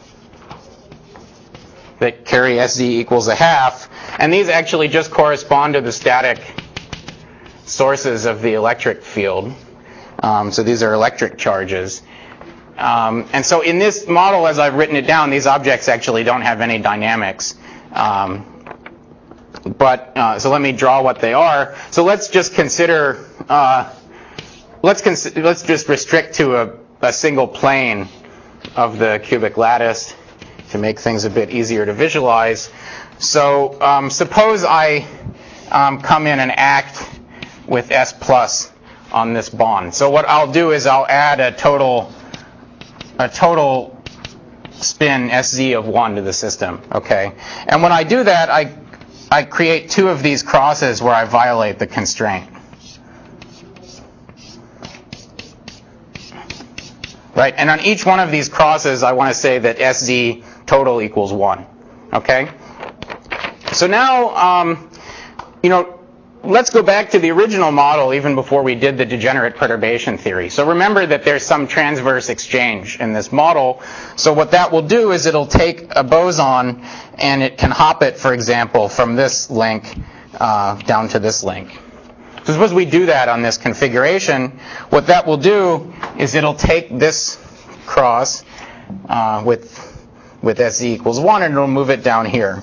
[SPEAKER 1] that carry S Z equals a half, and these actually just correspond to the static sources of the electric field. Um, so these are electric charges. Um, and so in this model, as I've written it down, these objects actually don't have any dynamics. Um, but uh, so let me draw what they are. So let's just consider, uh, let's cons- let's just restrict to a, a single plane of the cubic lattice to make things a bit easier to visualize. So um, suppose I um, come in and act with S plus on this bond. So what I'll do is I'll add a total a total spin S Z of one to the system, okay? And when I do that, I I create two of these crosses where I violate the constraint. right? And on each one of these crosses, I want to say that S Z total equals one, okay? So now, um, you know, let's go back to the original model even before we did the degenerate perturbation theory. So remember that there's some transverse exchange in this model. So what that will do is it'll take a boson and it can hop it, for example, from this link uh, down to this link. So suppose we do that on this configuration. What that will do is it'll take this cross uh, with, with S Z equals one and it'll move it down here.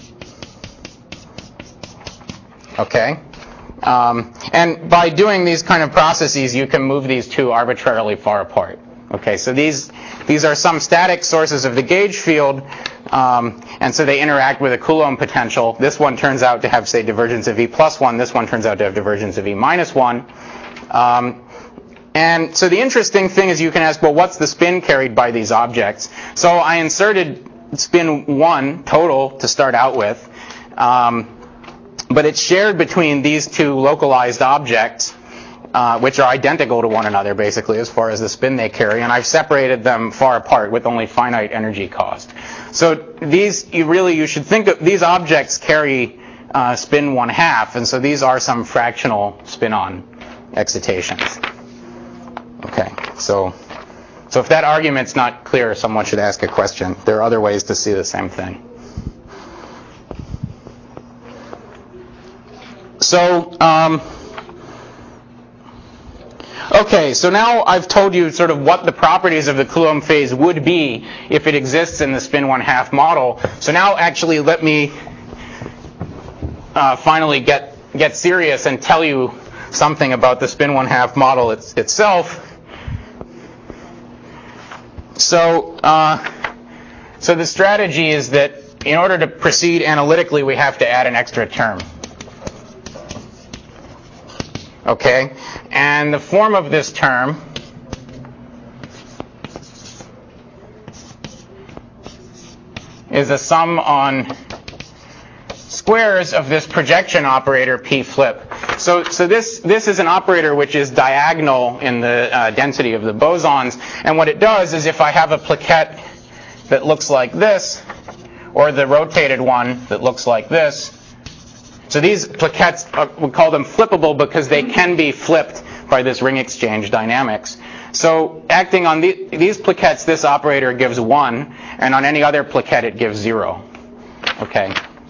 [SPEAKER 1] Okay? Um, and by doing these kind of processes, you can move these two arbitrarily far apart. Okay, so these these are some static sources of the gauge field, um, and so they interact with a Coulomb potential. This one turns out to have, say, divergence of E plus one. This one turns out to have divergence of E minus one. Um, and so the interesting thing is you can ask, well, what's the spin carried by these objects? So I inserted spin one total to start out with. Um, But it's shared between these two localized objects, uh, which are identical to one another, basically, as far as the spin they carry. And I've separated them far apart with only finite energy cost. So these, you really, you should think of these objects carry uh, spin one half, and so these are some fractional spin-on excitations. Okay, so so if that argument's not clear, someone should ask a question. There are other ways to see the same thing. So, um, okay, so now I've told you sort of what the properties of the Coulomb phase would be if it exists in the spin one half model. So now actually let me uh, finally get, get serious and tell you something about the spin one half model it's, itself. So, uh, so the strategy is that in order to proceed analytically, we have to add an extra term. Okay, and the form of this term is a sum on squares of this projection operator P flip. So, so this, this is an operator which is diagonal in the uh, density of the bosons, and what it does is if I have a plaquette that looks like this, or the rotated one that looks like this, so these plaquettes, uh, we call them flippable because they can be flipped by this ring exchange dynamics. So acting on the, these plaquettes, this operator gives one, and on any other plaquette it gives zero. Okay.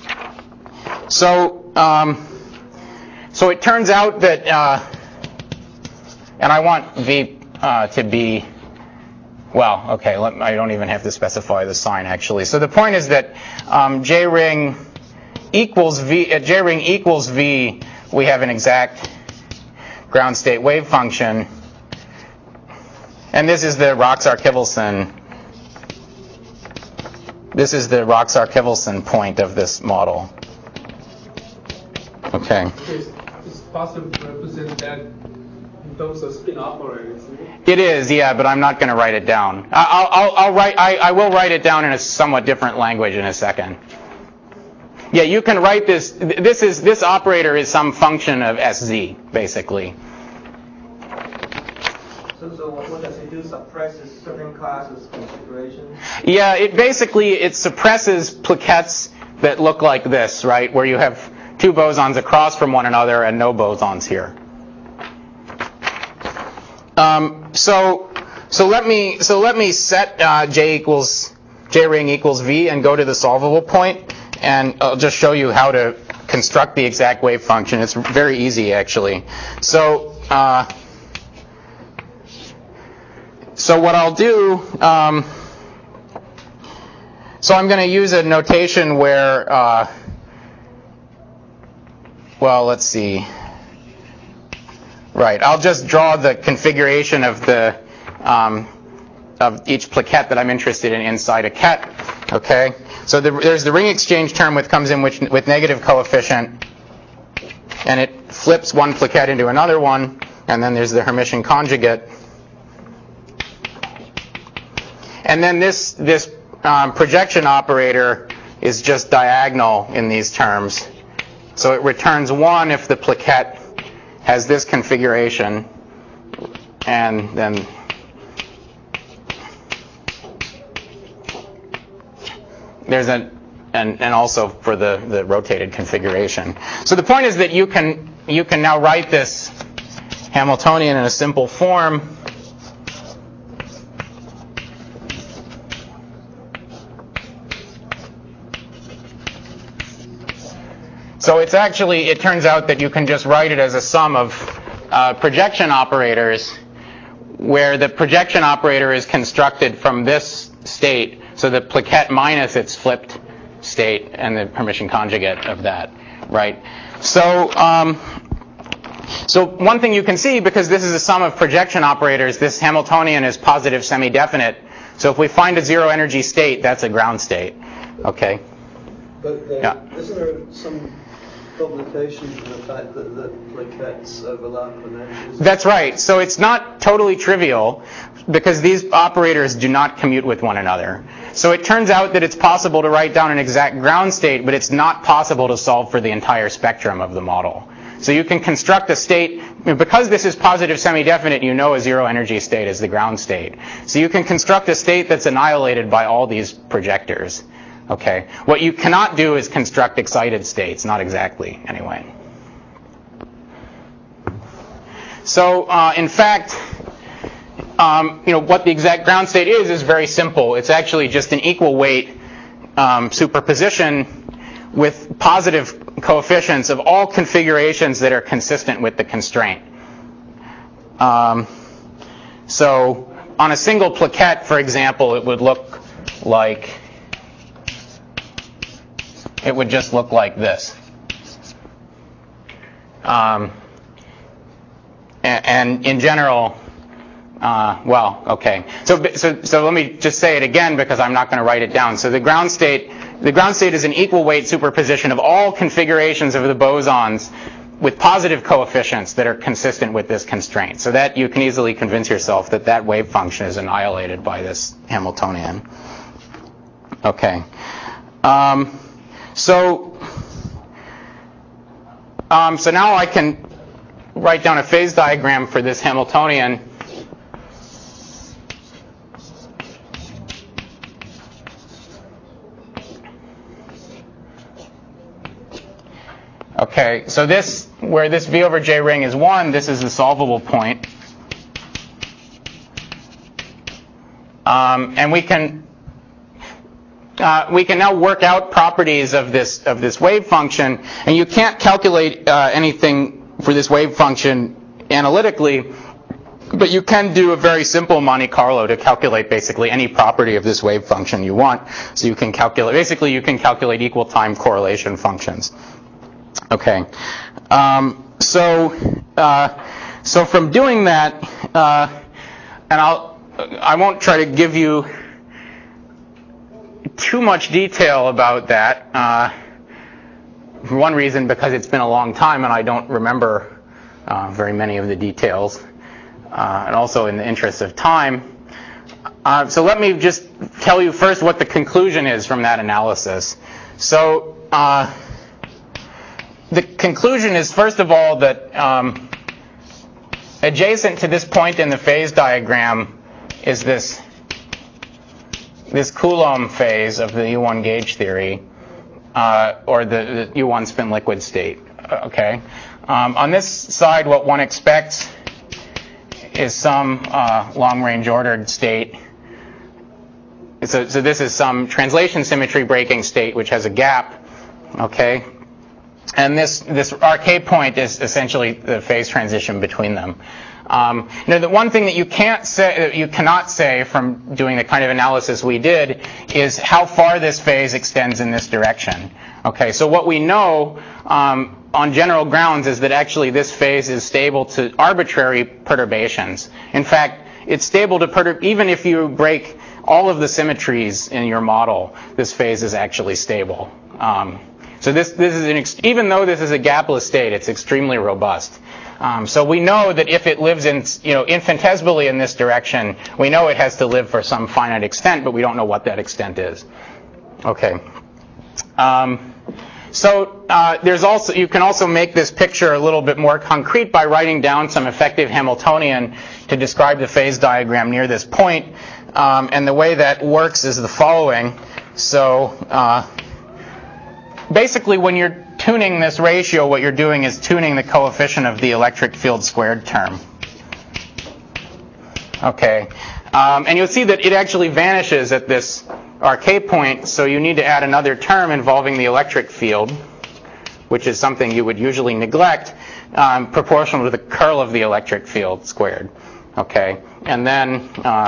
[SPEAKER 1] So, um, so it turns out that, uh, and I want V uh, to be, well, okay, let, I don't even have to specify the sign actually. So the point is that um, J ring equals V, at J ring equals V, we have an exact ground state wave function. And this is the Roxar-Kivelson. This is the Roxar-Kivelson point of this model. Okay.
[SPEAKER 8] It's, it's possible to represent that in terms of spin operators, isn't it?
[SPEAKER 1] It is, yeah, but I'm not going to write it down. I'll, I'll, I'll write. I, I will write it down in a somewhat different language in a second. Yeah, you can write this. This is this operator is some function of S Z, basically.
[SPEAKER 6] So, so what, what does it do? Suppresses certain classes configurations?
[SPEAKER 1] Yeah, it basically it suppresses plaquettes that look like this, right, where you have two bosons across from one another and no bosons here. Um, so, so let me so let me set uh, J equals J ring equals V and go to the solvable point. And I'll just show you how to construct the exact wave function. It's very easy, actually. So, uh, so what I'll do, um, so I'm going to use a notation where, uh, well, let's see. Right, I'll just draw the configuration of the um, of each plaquette that I'm interested in inside a ket. Okay. So the, there's the ring exchange term which comes in which, with negative coefficient, and it flips one plaquette into another one, and then there's the Hermitian conjugate. And then this, this um, projection operator is just diagonal in these terms. So it returns one if the plaquette has this configuration, and then there's a and, and also for the, the rotated configuration. So the point is that you can you can now write this Hamiltonian in a simple form. So it's actually, it turns out that you can just write it as a sum of uh, projection operators, where the projection operator is constructed from this state, so the plaquette minus its flipped state and the permission conjugate of that, right? So, um, so one thing you can see, because this is a sum of projection operators, this Hamiltonian is positive semi-definite. So if we find a zero energy state, that's a ground state, okay?
[SPEAKER 2] But there,
[SPEAKER 1] yeah.
[SPEAKER 2] Isn't there some complication to the fact that the plaquettes overlap on edges?
[SPEAKER 1] That's right. So it's not totally trivial, because these operators do not commute with one another. So it turns out that it's possible to write down an exact ground state, but it's not possible to solve for the entire spectrum of the model. So you can construct a state, because this is positive semi-definite, you know a zero energy state is the ground state. So you can construct a state that's annihilated by all these projectors. Okay. What you cannot do is construct excited states, not exactly, anyway. So, uh, in fact, um, you know, what the exact ground state is is very simple. It's actually just an equal weight um, superposition with positive coefficients of all configurations that are consistent with the constraint. Um, so, on a single plaquette, for example, it would look like. It would just look like this. Um, and, and in general, uh, well, okay. So, so, so let me just say it again, because I'm not going to write it down. So the ground state, the ground state is an equal weight superposition of all configurations of the bosons with positive coefficients that are consistent with this constraint. So that you can easily convince yourself that that wave function is annihilated by this Hamiltonian. Okay. Um, So, um, so now I can write down a phase diagram for this Hamiltonian. Okay, so this, where this V over J ring is one, this is the solvable point. Um, and we can Uh, we can now work out properties of this of this wave function, and you can't calculate uh, anything for this wave function analytically, but you can do a very simple Monte Carlo to calculate basically any property of this wave function you want. So you can calculate, basically you can calculate equal time correlation functions. Okay, um, so uh, so from doing that, uh, and I'll I won't try to give you too much detail about that. Uh, for one reason, because it's been a long time and I don't remember uh, very many of the details, uh, and also in the interest of time. Uh, so let me just tell you first what the conclusion is from that analysis. So uh, the conclusion is, first of all, that um, adjacent to this point in the phase diagram is this this Coulomb phase of the U one gauge theory, uh, or the, the U one spin liquid state. Okay. Um, on this side, what one expects is some uh, long-range ordered state. So, so this is some translation symmetry breaking state which has a gap. Okay. And this this R K point is essentially the phase transition between them. Um, you know, the one thing that you can't say, that you cannot say from doing the kind of analysis we did, is how far this phase extends in this direction. Okay, so what we know um, on general grounds is that actually this phase is stable to arbitrary perturbations. In fact, it's stable to perturb even if you break all of the symmetries in your model. This phase is actually stable. Um, so this this is an ex- even though this is a gapless state, it's extremely robust. Um, so we know that if it lives in, you know, infinitesimally in this direction, we know it has to live for some finite extent, but we don't know what that extent is. Okay. Um, so uh, there's also, you can also make this picture a little bit more concrete by writing down some effective Hamiltonian to describe the phase diagram near this point. Um, and the way that works is the following. So uh, basically, when you're tuning this ratio, what you're doing is tuning the coefficient of the electric field squared term. Okay, um, and you'll see that it actually vanishes at this R K point, so you need to add another term involving the electric field, which is something you would usually neglect, um, proportional to the curl of the electric field squared. Okay, and then, uh,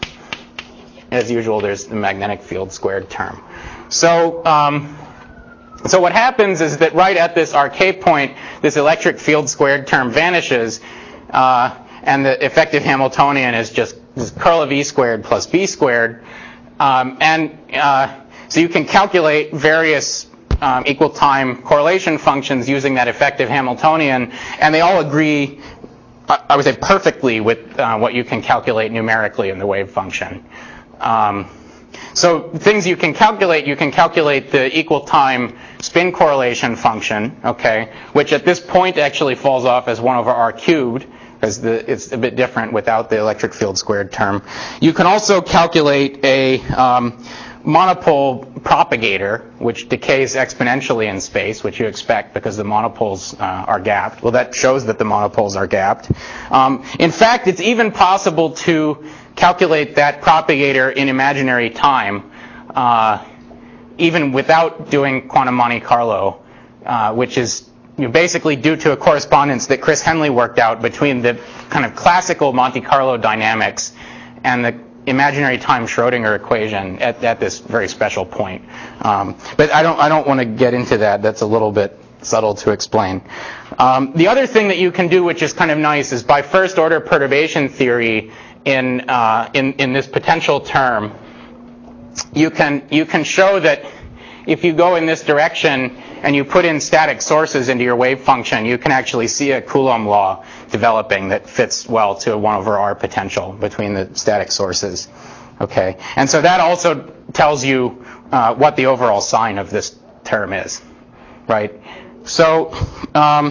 [SPEAKER 1] as usual, there's the magnetic field squared term. So, um, so what happens is that right at this R K point, this electric field squared term vanishes, uh, and the effective Hamiltonian is just this curl of E squared plus B squared. Um, and uh, so you can calculate various um, equal time correlation functions using that effective Hamiltonian, and they all agree, I would say, perfectly with uh, what you can calculate numerically in the wave function. Um, so things you can calculate, you can calculate the equal time spin correlation function, okay, which at this point actually falls off as one over r cubed, because the, it's a bit different without the electric field squared term. You can also calculate a um, monopole propagator, which decays exponentially in space, which you expect because the monopoles uh, are gapped. Well, that shows that the monopoles are gapped. Um, in fact, it's even possible to calculate that propagator in imaginary time, uh, even without doing quantum Monte Carlo, uh, which is you know, basically due to a correspondence that Chris Henley worked out between the kind of classical Monte Carlo dynamics and the imaginary time Schrodinger equation at, at this very special point. Um, but I don't I don't want to get into that. That's a little bit subtle to explain. Um, the other thing that you can do, which is kind of nice, is by first order perturbation theory in uh, in in this potential term, you can you can show that if you go in this direction and you put in static sources into your wave function, you can actually see a Coulomb law developing that fits well to a one over r potential between the static sources. Okay, and so that also tells you uh, what the overall sign of this term is, right? So, um,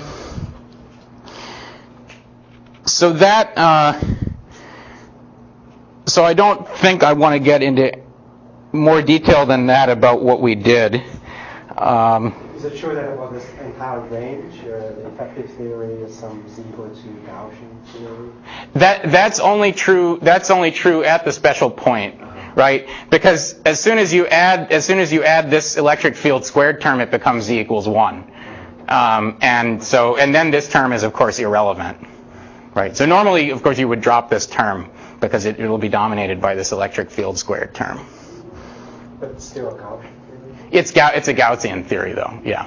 [SPEAKER 1] so that, uh, so I don't think I want to get into more detail than that about what we did. Um,
[SPEAKER 7] Is it true that about this entire range, uh, the effective theory is some z equal to Gaussian theory?
[SPEAKER 1] That that's only true. That's only true at the special point, right? Because as soon as you add as soon as you add this electric field squared term, it becomes z equals one, um, and so and then this term is of course irrelevant, right? So normally, of course, you would drop this term because it, it will be dominated by this electric field squared term.
[SPEAKER 7] But it's still a Gaussian.
[SPEAKER 1] It's it's a Gaussian theory, though. Yeah.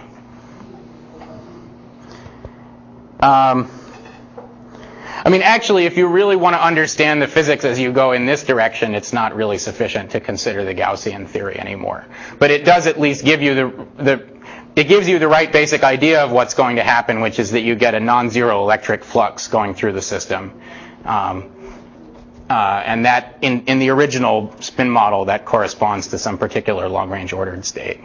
[SPEAKER 1] Um, I mean, actually, if you really want to understand the physics as you go in this direction, it's not really sufficient to consider the Gaussian theory anymore. But it does at least give you the the it gives you the right basic idea of what's going to happen, which is that you get a non-zero electric flux going through the system. Um, Uh, and that, in, in the original spin model, that corresponds to some particular long-range ordered state.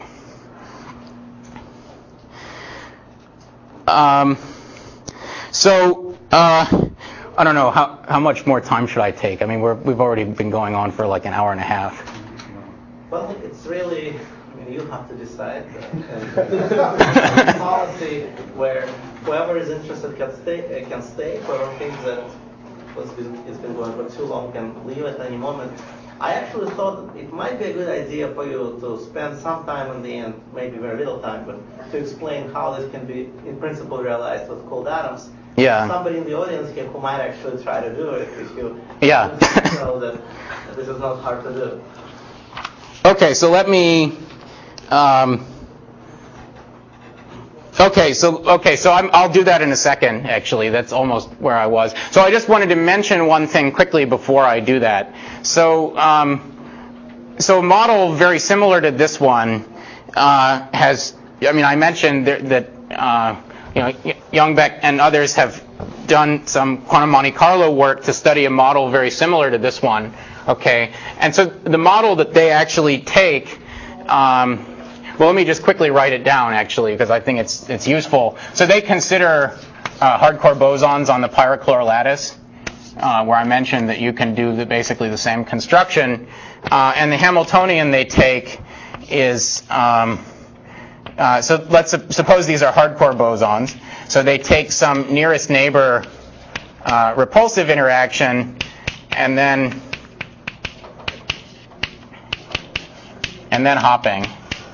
[SPEAKER 1] Um, so, uh, I don't know, how, how much more time should I take? I mean, we're, we've already been going on for like an hour and a half.
[SPEAKER 10] Well, it's really, I mean, you have to decide. Uh, policy where whoever is interested can stay, uh, can stay. Whoever thinks that it's been going for too long can leave at any moment. I actually thought it might be a good idea for you to spend some time in the end, maybe very little time, but to explain how this can be, in principle, realized with cold atoms.
[SPEAKER 1] Yeah.
[SPEAKER 10] Somebody in the audience here who might actually try to do it if you
[SPEAKER 1] yeah.
[SPEAKER 10] know that this is not hard to do.
[SPEAKER 1] Okay, so let me. Um, Okay, so okay, so I'm, I'll do that in a second. Actually, that's almost where I was. So I just wanted to mention one thing quickly before I do that. So, um, so a model very similar to this one uh, has. I mean, I mentioned that, that uh, you know Youngbeck and others have done some quantum Monte Carlo work to study a model very similar to this one. Okay, and so the model that they actually take. Um, Well, let me just quickly write it down, actually, because I think it's it's useful. So they consider uh, hardcore bosons on the pyrochlore lattice, uh, where I mentioned that you can do the, basically the same construction. Uh, and the Hamiltonian they take is, um, uh, so let's su- suppose these are hardcore bosons. So they take some nearest neighbor uh, repulsive interaction and then and then hopping.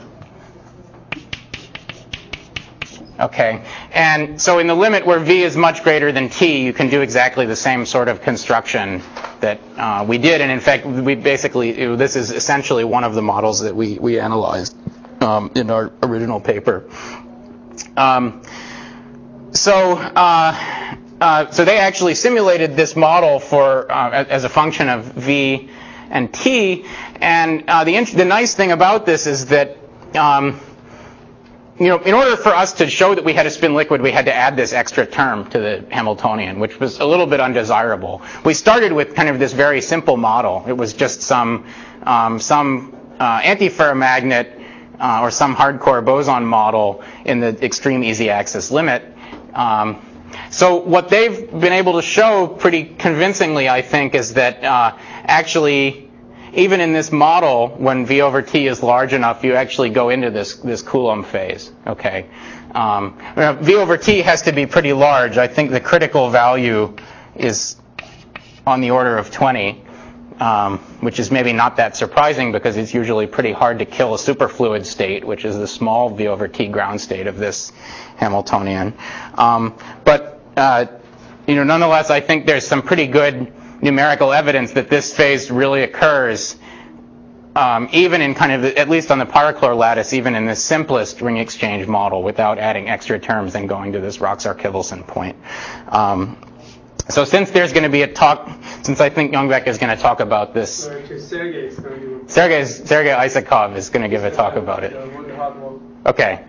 [SPEAKER 1] Okay, and so in the limit where v is much greater than t, you can do exactly the same sort of construction that uh, we did, and in fact, we basically, this is essentially one of the models that we, we analyzed um, in our original paper. Um, so, uh, uh, so they actually simulated this model for uh, as a function of v and t, and uh, the the nice thing about this is that um, you know, in order for us to show that we had a spin liquid, we had to add this extra term to the Hamiltonian, which was a little bit undesirable. We started with kind of this very simple model. It was just some um, some uh, antiferromagnet uh, or some hardcore boson model in the extreme easy axis limit. Um, so what they've been able to show pretty convincingly, I think, is that uh, actually, even in this model, when v over t is large enough, you actually go into this this Coulomb phase. Okay, um, v over t has to be pretty large. I think the critical value is on the order of twenty, um, which is maybe not that surprising because it's usually pretty hard to kill a superfluid state, which is the small v over t ground state of this Hamiltonian. Um, but uh, you know, nonetheless, I think there's some pretty good numerical evidence that this phase really occurs um, even in kind of, the, at least on the Pyrochlor lattice, even in the simplest ring exchange model without adding extra terms and going to this Roxar-Kivelson point. Um, so since there's going to be a talk, since I think Youngbaek is going to talk about this,
[SPEAKER 8] Sergey is going to give
[SPEAKER 1] Sergey, Sergey Isakov is going to give a talk about it. Okay.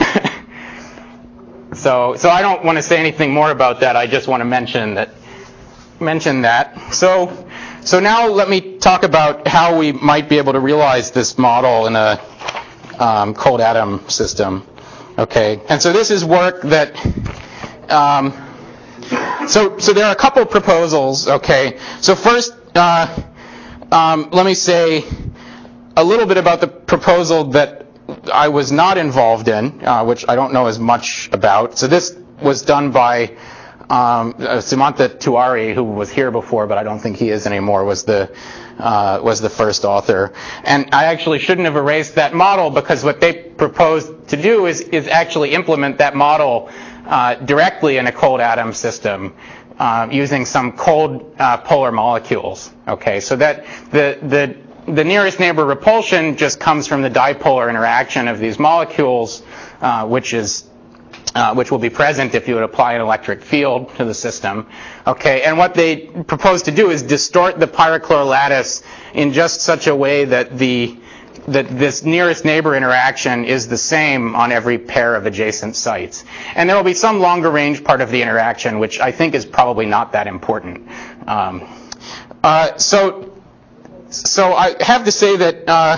[SPEAKER 1] so, so I don't want to say anything more about that. I just want to mention that mention that. So, so now let me talk about how we might be able to realize this model in a um, cold atom system. Okay, and so this is work that. Um, so, so there are a couple proposals. Okay, so first, uh, um, let me say a little bit about the proposal that I was not involved in, uh, which I don't know as much about. So this was done by Um, uh, Sumanta Tiwari, who was here before, but I don't think he is anymore, was the uh, was the first author. And I actually shouldn't have erased that model because what they proposed to do is is actually implement that model uh, directly in a cold atom system uh, using some cold uh, polar molecules. Okay, so that the the the nearest neighbor repulsion just comes from the dipolar interaction of these molecules, uh, which is Uh, which will be present if you would apply an electric field to the system. Okay, and what they propose to do is distort the Pyrochlor lattice in just such a way that the that this nearest neighbor interaction is the same on every pair of adjacent sites. And there will be some longer range part of the interaction, which I think is probably not that important. Um, uh, so, so I have to say that uh,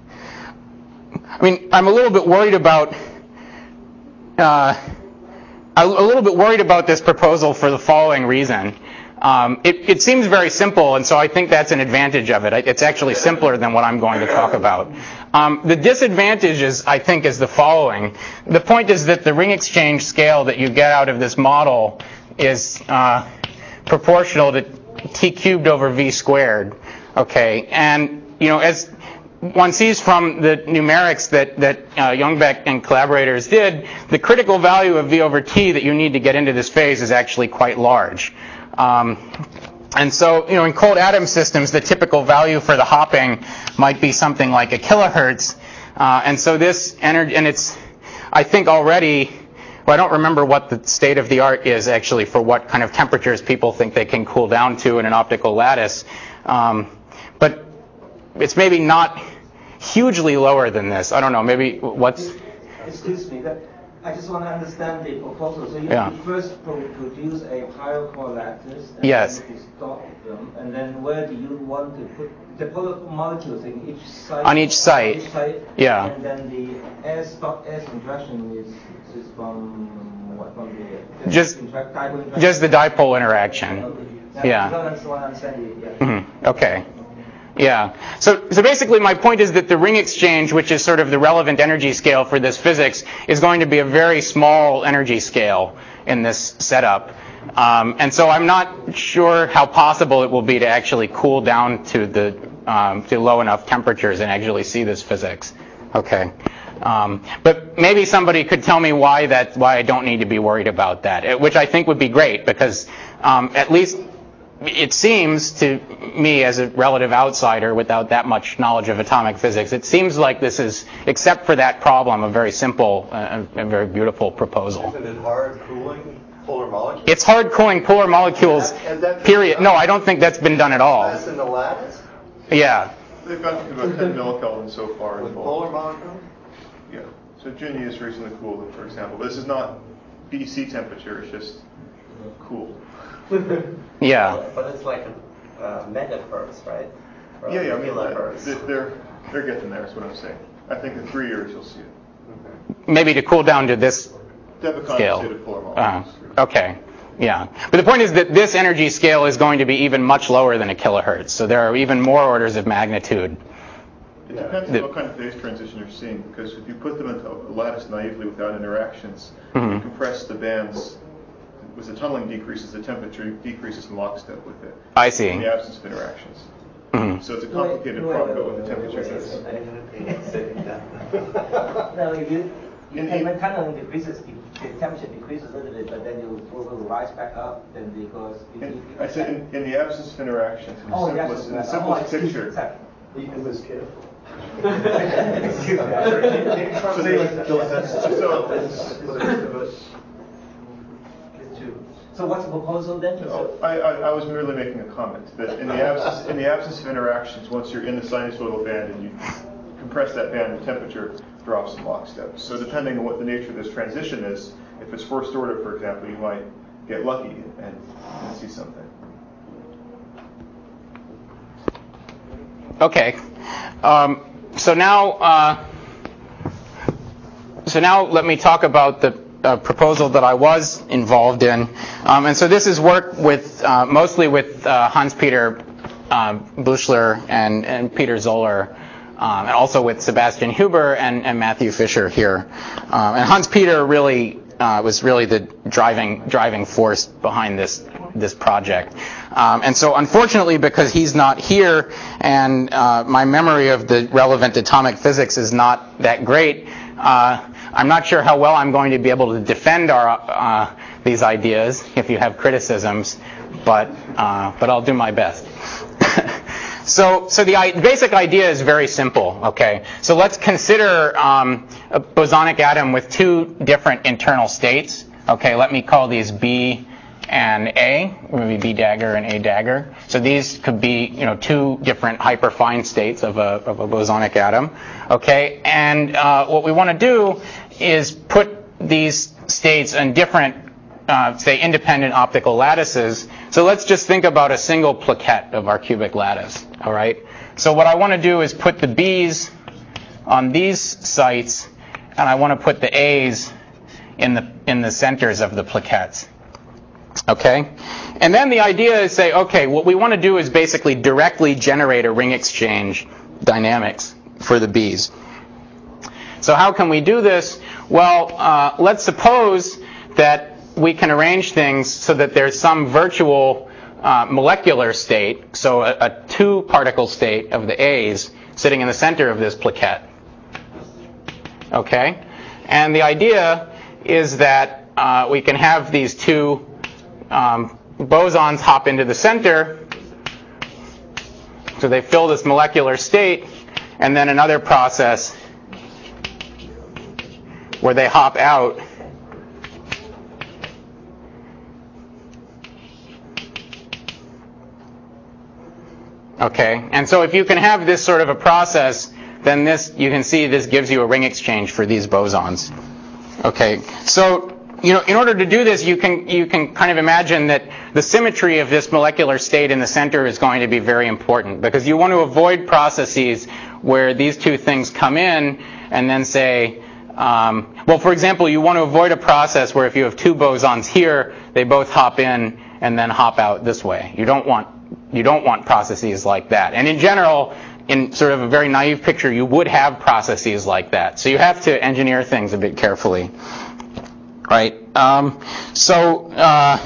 [SPEAKER 1] I mean I'm a little bit worried about. Uh, a little bit worried about this proposal for the following reason. Um, it, it seems very simple, and so I think that's an advantage of it. It's actually simpler than what I'm going to talk about. Um, the disadvantage is, I think, is the following. The point is that the ring exchange scale that you get out of this model is uh, proportional to t cubed over v squared. Okay, and you know as one sees from the numerics that, that uh, Youngbaek and collaborators did, the critical value of v over t that you need to get into this phase is actually quite large. Um, and so, you know, in cold atom systems, the typical value for the hopping might be something like a kilohertz. Uh, and so this energy, and it's, I think already, well, I don't remember what the state of the art is actually for what kind of temperatures people think they can cool down to in an optical lattice. Um, but it's maybe not hugely lower than this. I don't know. Maybe what's.
[SPEAKER 6] Excuse me. That, I just want to understand the proposal. So you,
[SPEAKER 1] yeah.
[SPEAKER 6] you first pro produce a Pyrochlor lattice. And
[SPEAKER 1] yes.
[SPEAKER 6] Then you distort them, and then where do you want to put the polar molecules in each site?
[SPEAKER 1] On each site.
[SPEAKER 6] Each site.
[SPEAKER 1] Yeah.
[SPEAKER 6] And then the S dot S interaction is is from what from the
[SPEAKER 1] just
[SPEAKER 6] interact, dipole interaction?
[SPEAKER 1] Just the dipole interaction.
[SPEAKER 6] Okay.
[SPEAKER 1] Yeah.
[SPEAKER 6] I don't understand. Yeah.
[SPEAKER 1] Mm-hmm. Okay. Yeah. So, so basically my point is that the ring exchange, which is sort of the relevant energy scale for this physics, is going to be a very small energy scale in this setup. Um, and so I'm not sure how possible it will be to actually cool down to the um, to low enough temperatures and actually see this physics. Okay. Um, but maybe somebody could tell me why that why I don't need to be worried about that, which I think would be great, because um, at least it seems to me, as a relative outsider without that much knowledge of atomic physics, it seems like this is, except for that problem, a very simple uh, and very beautiful proposal.
[SPEAKER 11] Isn't it hard cooling polar molecules?
[SPEAKER 1] It's hard cooling polar molecules,
[SPEAKER 11] and that, and
[SPEAKER 1] period. No, I don't think that's been done at all.
[SPEAKER 11] That's in the lattice?
[SPEAKER 1] Yeah.
[SPEAKER 12] They've gotten to about ten millikelvin so far.
[SPEAKER 11] With polar molecules?
[SPEAKER 12] Yeah. So Junie has recently cooled it, for example. But this is not B C temperature, it's just cool.
[SPEAKER 1] Yeah.
[SPEAKER 10] But it's like a uh, megahertz, right? Or
[SPEAKER 12] Yeah, yeah. I mean,
[SPEAKER 10] kilohertz.
[SPEAKER 12] they're, they're getting there, is what I'm saying. I think in three years you'll see it.
[SPEAKER 1] Maybe to cool down to this
[SPEAKER 12] To have a
[SPEAKER 1] scale.
[SPEAKER 12] condensated polar molecules.
[SPEAKER 1] Uh, okay. Yeah. But the point is that this energy scale is going to be even much lower than a kilohertz. So there are even more orders of magnitude.
[SPEAKER 12] It depends on what kind of phase transition you're seeing, because if you put them into a lattice naively without interactions,
[SPEAKER 1] Mm-hmm.
[SPEAKER 12] you compress the bands. As the tunneling decreases, the temperature decreases in lockstep with it.
[SPEAKER 1] I see.
[SPEAKER 12] In the absence of interactions.
[SPEAKER 1] Mm-hmm.
[SPEAKER 12] So it's a complicated problem with the temperature is.
[SPEAKER 6] No, if you, you
[SPEAKER 12] In-
[SPEAKER 6] can, when tunneling decreases, the, the temperature decreases a little bit, but then you will, will rise back up, then because you,
[SPEAKER 12] In,
[SPEAKER 6] you,
[SPEAKER 12] I said in, in the absence of interactions, in the
[SPEAKER 6] oh,
[SPEAKER 12] simplest, in the
[SPEAKER 6] yes,
[SPEAKER 12] simplest
[SPEAKER 6] oh, excuse
[SPEAKER 12] picture.
[SPEAKER 6] me,
[SPEAKER 2] You can be careful.
[SPEAKER 6] excuse me. So what's the proposal then?
[SPEAKER 12] Oh, I, I, I was merely making a comment that in the absence in the absence of interactions, once you're in the sinusoidal band and you compress that band, the temperature drops in lockstep. So depending on what the nature of this transition is, if it's first order, for example, you might get lucky and, and see something.
[SPEAKER 1] Okay. Um, so now, uh, so now let me talk about the uh, proposal that I was involved in. Um, and so this is work with uh, mostly with uh, Hans-Peter uh, Buchler and, and Peter Zoller, um, and also with Sebastian Huber and, and Matthew Fisher here. Um, and Hans-Peter really uh, was really the driving driving force behind this this project. Um, and so unfortunately, because he's not here and uh, my memory of the relevant atomic physics is not that great, uh, I'm not sure how well I'm going to be able to defend our uh, these ideas if you have criticisms, but uh, but I'll do my best. so so the I- basic idea is very simple. Okay, so let's consider um, a bosonic atom with two different internal states. Okay, let me call these B and A, maybe B dagger and A dagger. So these could be, you know, two different hyperfine states of a of a bosonic atom. Okay, and uh, what we want to do is put these states in different, uh, say, independent optical lattices. So let's just think about a single plaquette of our cubic lattice. All right. So what I want to do is put the B's on these sites, and I want to put the A's in the in the centers of the plaquettes. Okay? And then the idea is say, okay, what we want to do is basically directly generate a ring exchange dynamics for the B's. So how can we do this? Well, uh, let's suppose that we can arrange things so that there's some virtual uh, molecular state, so a, a two-particle state of the A's sitting in the center of this plaquette. Okay? And the idea is that uh, we can have these two Um, bosons hop into the center, so they fill this molecular state, and then another process where they hop out okay, and so if you can have this sort of a process, then this, you can see this gives you a ring exchange for these bosons. Okay, so you know, in order to do this, you can you can kind of imagine that the symmetry of this molecular state in the center is going to be very important, because you want to avoid processes where these two things come in and then say, um, well, for example, you want to avoid a process where if you have two bosons here, they both hop in and then hop out this way. You don't want you don't want processes like that. And in general, in sort of a very naive picture, you would have processes like that. So you have to engineer things a bit carefully, right? Um, so. Uh,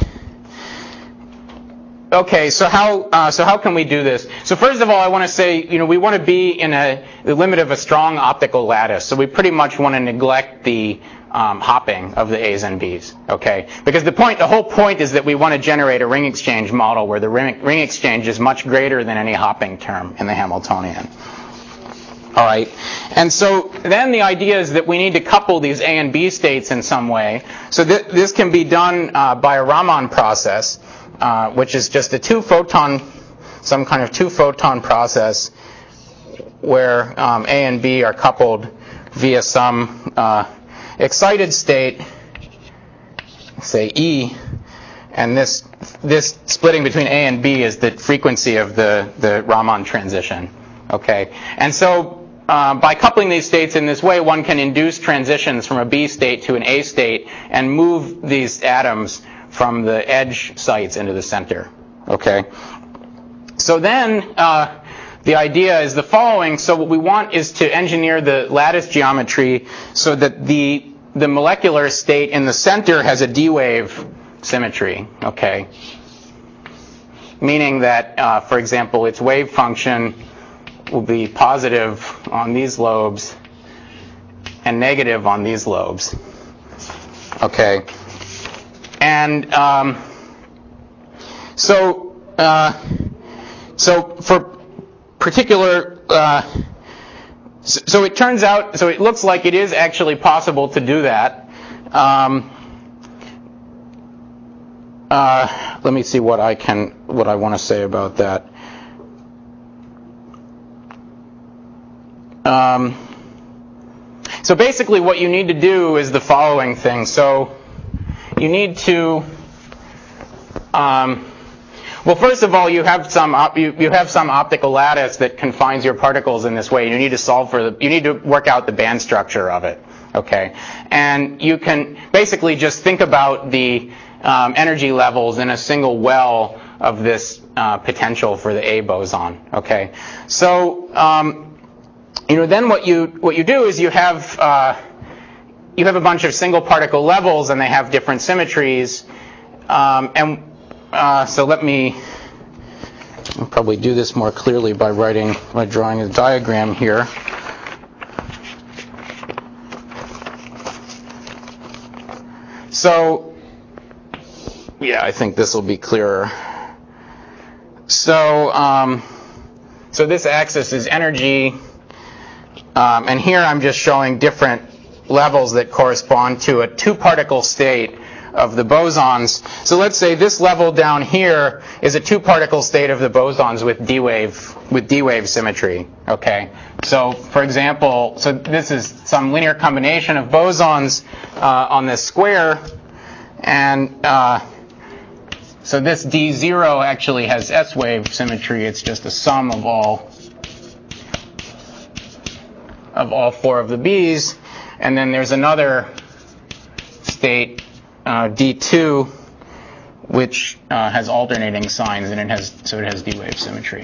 [SPEAKER 1] Okay, so how uh, so how can we do this? So first of all, I want to say, you know, we want to be in a the limit of a strong optical lattice. So we pretty much want to neglect the um, hopping of the A's and B's. Okay, because the point, the whole point is that we want to generate a ring exchange model where the ring, ring exchange is much greater than any hopping term in the Hamiltonian. All right, and so then the idea is that we need to couple these A and B states in some way. So th- this can be done uh, by a Raman process. Uh, which is just a two-photon, some kind of two-photon process where um, A and B are coupled via some uh, excited state, say E, and this this splitting between A and B is the frequency of the, the Raman transition. Okay, and so uh, by coupling these states in this way, one can induce transitions from a B state to an A state and move these atoms from the edge sites into the center. Okay. So then uh, the idea is the following. So what we want is to engineer the lattice geometry so that the the molecular state in the center has a D-wave symmetry. Okay. Meaning that, uh, for example, its wave function will be positive on these lobes and negative on these lobes. Okay. And um, so, uh, so for particular, uh, so, so it turns out, so it looks like it is actually possible to do that. Um, uh, let me see what I can, what I want to say about that. Um, so basically, what you need to do is the following thing. So. You need to, um, well, first of all, you have some op- you, you have some optical lattice that confines your particles in this way. You need to solve for the, you need to work out the band structure of it, okay? And you can basically just think about the um, energy levels in a single well of this uh, potential for the A boson, okay? So, um, you know, then what you what you do is you have uh, you have a bunch of single particle levels, and they have different symmetries. Um, and uh, so let me I'll probably do this more clearly by writing, by drawing a diagram here. So, yeah, I think this will be clearer. So, um, so this axis is energy, um, and here I'm just showing different levels that correspond to a two-particle state of the bosons. So let's say this level down here is a two-particle state of the bosons with D-wave with D-wave symmetry. Okay. So for example, so this is some linear combination of bosons uh, on this square, and uh, so this D zero actually has S-wave symmetry. It's just a sum of all of all four of the B's, and then there's another state, uh, D two, which uh, has alternating signs, and it has so it has D-wave symmetry.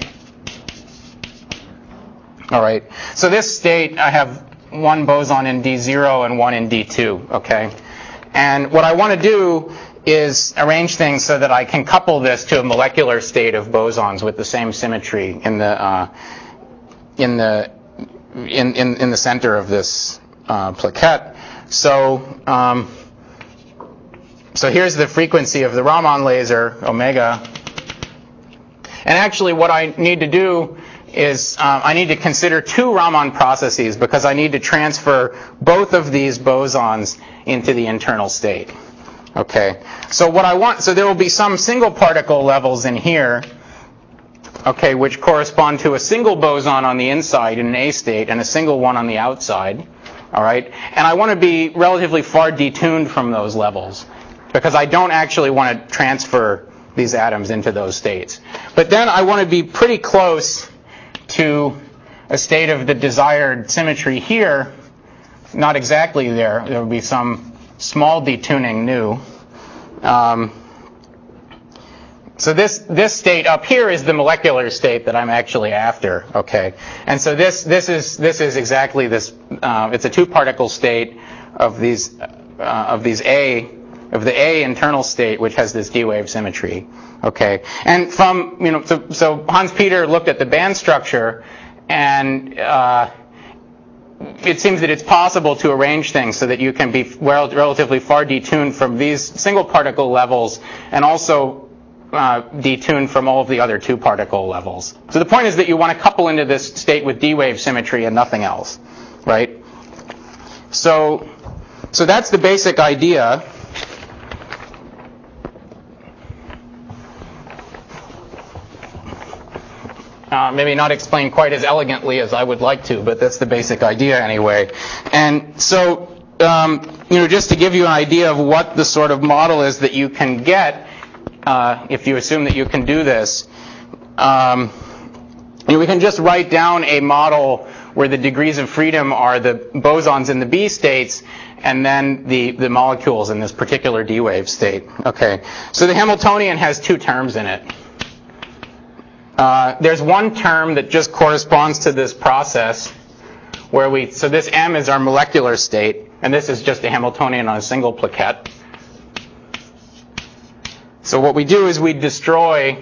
[SPEAKER 1] All right. So this state, I have one boson in D zero and one in D two. Okay. And what I want to do is arrange things so that I can couple this to a molecular state of bosons with the same symmetry in the uh, in the in, in in the center of this uh, plaquette. So um, so here's the frequency of the Raman laser, omega. And actually, what I need to do is uh, I need to consider two Raman processes because I need to transfer both of these bosons into the internal state. Okay. So what I want, so there will be some single particle levels in here, okay, which correspond to a single boson on the inside in an A state and a single one on the outside. All right. And I want to be relatively far detuned from those levels because I don't actually want to transfer these atoms into those states. But then I want to be pretty close to a state of the desired symmetry here. Not exactly there. There will be some small detuning nu. Um, So this this state up here is the molecular state that I'm actually after. Okay, and so this this is this is exactly this. Uh, it's a two-particle state of these uh, of these A of the A internal state, which has this D-wave symmetry. Okay, and from you know so so Hans Peter looked at the band structure, and uh, it seems that it's possible to arrange things so that you can be rel- relatively far detuned from these single particle levels, and also Uh, detuned from all of the other two particle levels. So the point is that you want to couple into this state with D-wave symmetry and nothing else, right? So, so that's the basic idea. Uh, maybe not explained quite as elegantly as I would like to, but that's the basic idea anyway. And so, um, you know, just to give you an idea of what the sort of model is that you can get, Uh, if you assume that you can do this, um, you know, we can just write down a model where the degrees of freedom are the bosons in the B states and then the, the molecules in this particular D-wave state. Okay, so the Hamiltonian has two terms in it. Uh, there's one term that just corresponds to this process where we, so this M is our molecular state, and this is just a Hamiltonian on a single plaquette. So what we do is we destroy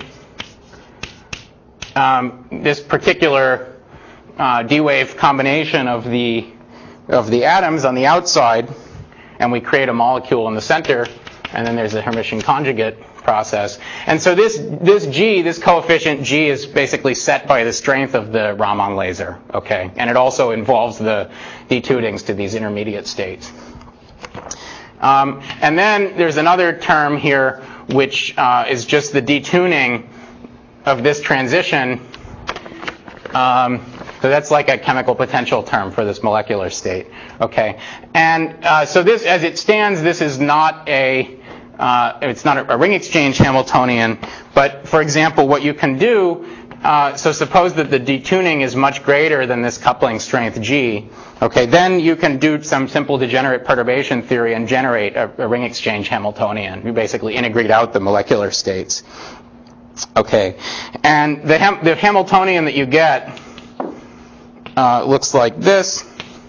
[SPEAKER 1] um, this particular uh, D-wave combination of the of the atoms on the outside, and we create a molecule in the center, and then there's a Hermitian conjugate process. And so this this G, this coefficient G, is basically set by the strength of the Raman laser. Okay, and it also involves the detunings to these intermediate states. Um, and then there's another term here, which uh, is just the detuning of this transition. Um, so that's like a chemical potential term for this molecular state. Okay, and uh, so this, as it stands, this is not a uh, it's not a, a ring exchange Hamiltonian. But for example, what you can do. Uh, so suppose that the detuning is much greater than this coupling strength G. Okay, then you can do some simple degenerate perturbation theory and generate a, a ring exchange Hamiltonian. You basically integrate out the molecular states. Okay, and the, Ham- the Hamiltonian that you get uh, looks like this.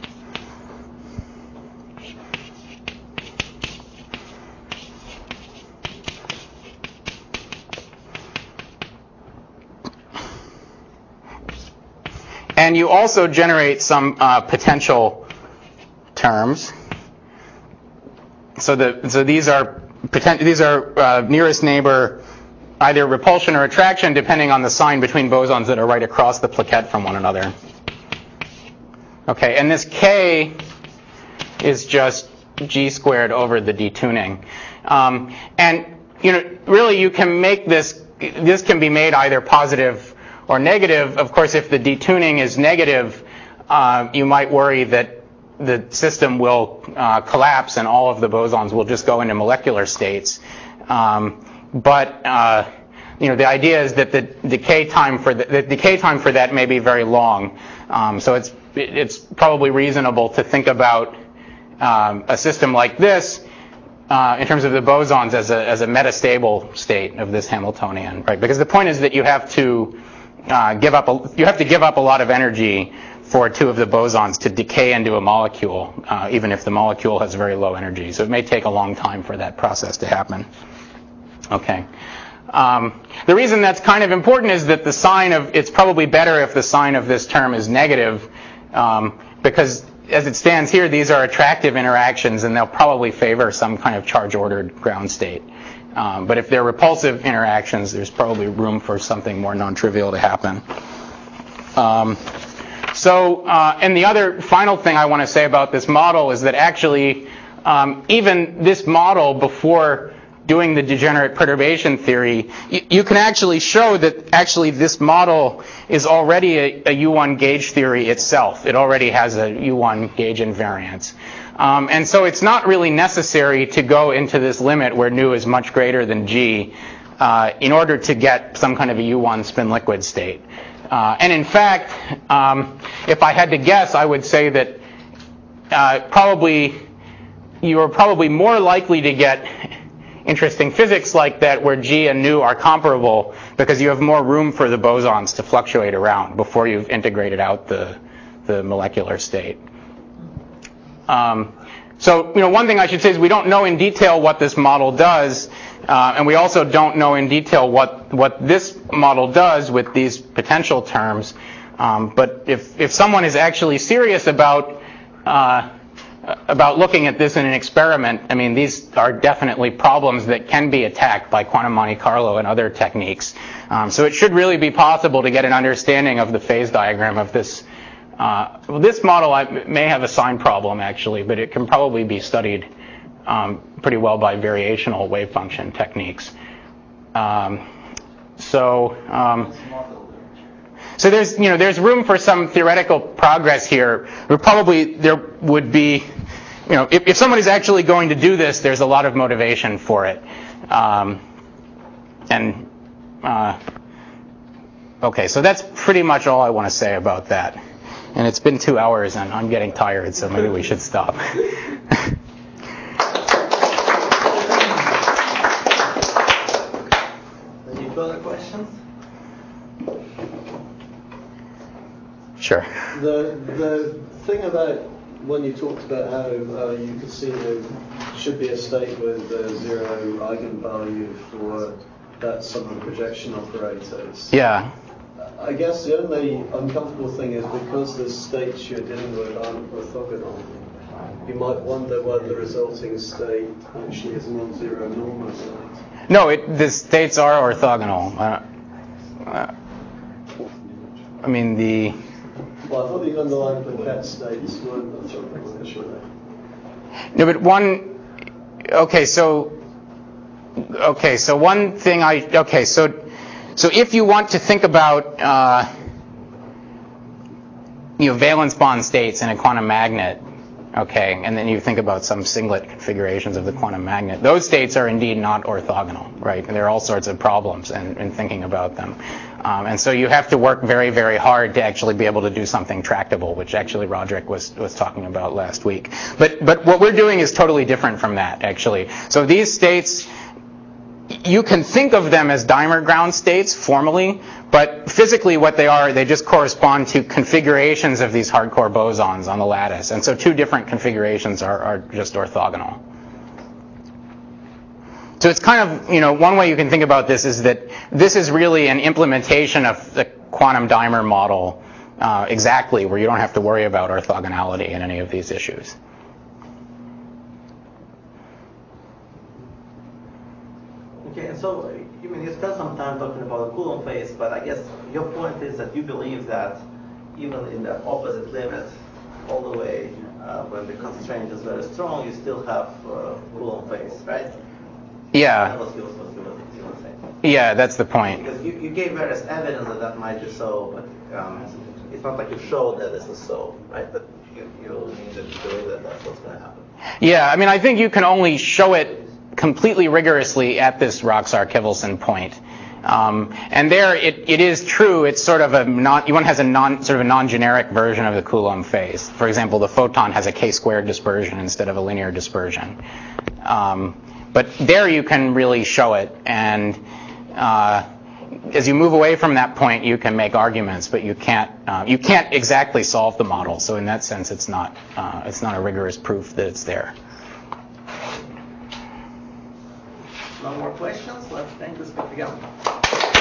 [SPEAKER 1] And you also generate some uh, potential terms. So the so these are poten- these are uh, nearest neighbor, either repulsion or attraction, depending on the sign between bosons that are right across the plaquette from one another. Okay, and this K is just G squared over the detuning. Um, and you know, really, you can make this. This can be made either positive or negative. Of course, if the detuning is negative, uh, you might worry that the system will uh, collapse and all of the bosons will just go into molecular states. Um, but uh, you know, the idea is that the decay time for the, the decay time for that may be very long. Um, so it's it's probably reasonable to think about um, a system like this uh, in terms of the bosons as a as a metastable state of this Hamiltonian, right? Because the point is that you have to Uh, give up. A, you have to give up a lot of energy for two of the bosons to decay into a molecule, uh, even if the molecule has very low energy. So it may take a long time for that process to happen. Okay. Um, the reason that's kind of important is that the sign of it's probably better if the sign of this term is negative, um, because as it stands here, these are attractive interactions, and they'll probably favor some kind of charge-ordered ground state. Um, but if they're repulsive interactions, there's probably room for something more non-trivial to happen. Um, so, uh, and the other final thing I want to say about this model is that actually, um, even this model, before doing the degenerate perturbation theory, you, you can actually show that actually this model is already a, a U one gauge theory itself. It already has a U one gauge invariance. Um, and so it's not really necessary to go into this limit where nu is much greater than G uh, in order to get some kind of a U one spin liquid state. Uh, and in fact, um, if I had to guess, I would say that uh, probably you are probably more likely to get interesting physics like that where G and nu are comparable because you have more room for the bosons to fluctuate around before you've integrated out the, the molecular state. Um, so, you know, one thing I should say is we don't know in detail what this model does, uh, and we also don't know in detail what, what this model does with these potential terms. Um, but if, if someone is actually serious about uh, about looking at this in an experiment, I mean, these are definitely problems that can be attacked by quantum Monte Carlo and other techniques. Um, so it should really be possible to get an understanding of the phase diagram of this. Uh, well, this model I, may have a sign problem, actually, but it can probably be studied um, pretty well by variational wave function techniques. Um, so... Um, So there's, you know, there's room for some theoretical progress here. There probably there would be, you know, if, if someone is actually going to do this, there's a lot of motivation for it. Um, and uh, okay, so that's pretty much all I want to say about that. And it's been two hours, and I'm getting tired, so maybe we should stop.
[SPEAKER 10] Any further questions?
[SPEAKER 1] Sure.
[SPEAKER 2] The the thing about when you talked about how uh, you could see there should be a state with uh, zero eigenvalue for that sum of projection operators.
[SPEAKER 1] Yeah.
[SPEAKER 2] I guess the only uncomfortable thing is because the states you're dealing with aren't orthogonal, you might wonder whether the resulting state actually is non-zero normalized.
[SPEAKER 1] No, it, the states are orthogonal. Uh, uh, I mean, the...
[SPEAKER 2] Well, I thought the underlying Paquette states weren't orthogonal, actually.
[SPEAKER 1] No, but one... Okay, so... Okay, so one thing I... Okay, so... So if you want to think about, uh, you know, valence bond states in a quantum magnet, okay, and then you think about some singlet configurations of the quantum magnet, those states are indeed not orthogonal, right? And there are all sorts of problems in, in thinking about them. Um, and so you have to work very, very hard to actually be able to do something tractable, which actually Roderick was, was talking about last week. But, but what we're doing is totally different from that, actually. So these states... You can think of them as dimer ground states formally, but physically what they are, they just correspond to configurations of these hardcore bosons on the lattice. And so two different configurations are, are just orthogonal. So it's kind of, you know, one way you can think about this is that this is really an implementation of the quantum dimer model uh, exactly, where you don't have to worry about orthogonality in any of these issues.
[SPEAKER 10] Okay, and so you mean you spent some time talking about the Coulomb phase, but I guess your point is that you believe that even in the opposite limit, all the way uh, when the constraint is very strong, you still have uh, Coulomb phase, right?
[SPEAKER 1] Yeah.
[SPEAKER 10] That was what you were saying.
[SPEAKER 1] Yeah, that's the point.
[SPEAKER 10] Because you, you gave various evidence that that might be so, but um, it's not like you showed that this is so, right? But you, you needed to believe that that's what's going to happen.
[SPEAKER 1] Yeah, I mean, I think you can only show it completely rigorously at this Roxar-Kivelson point. Um, and there, it, it is true. It's sort of a non. One has a non sort of a non-generic version of the Coulomb phase. For example, the photon has a k-squared dispersion instead of a linear dispersion. Um, but there, you can really show it. And uh, as you move away from that point, you can make arguments, but you can't. Uh, you can't exactly solve the model. So in that sense, it's not. Uh, it's not a rigorous proof that it's there.
[SPEAKER 10] No more questions? Let's thank the speaker again.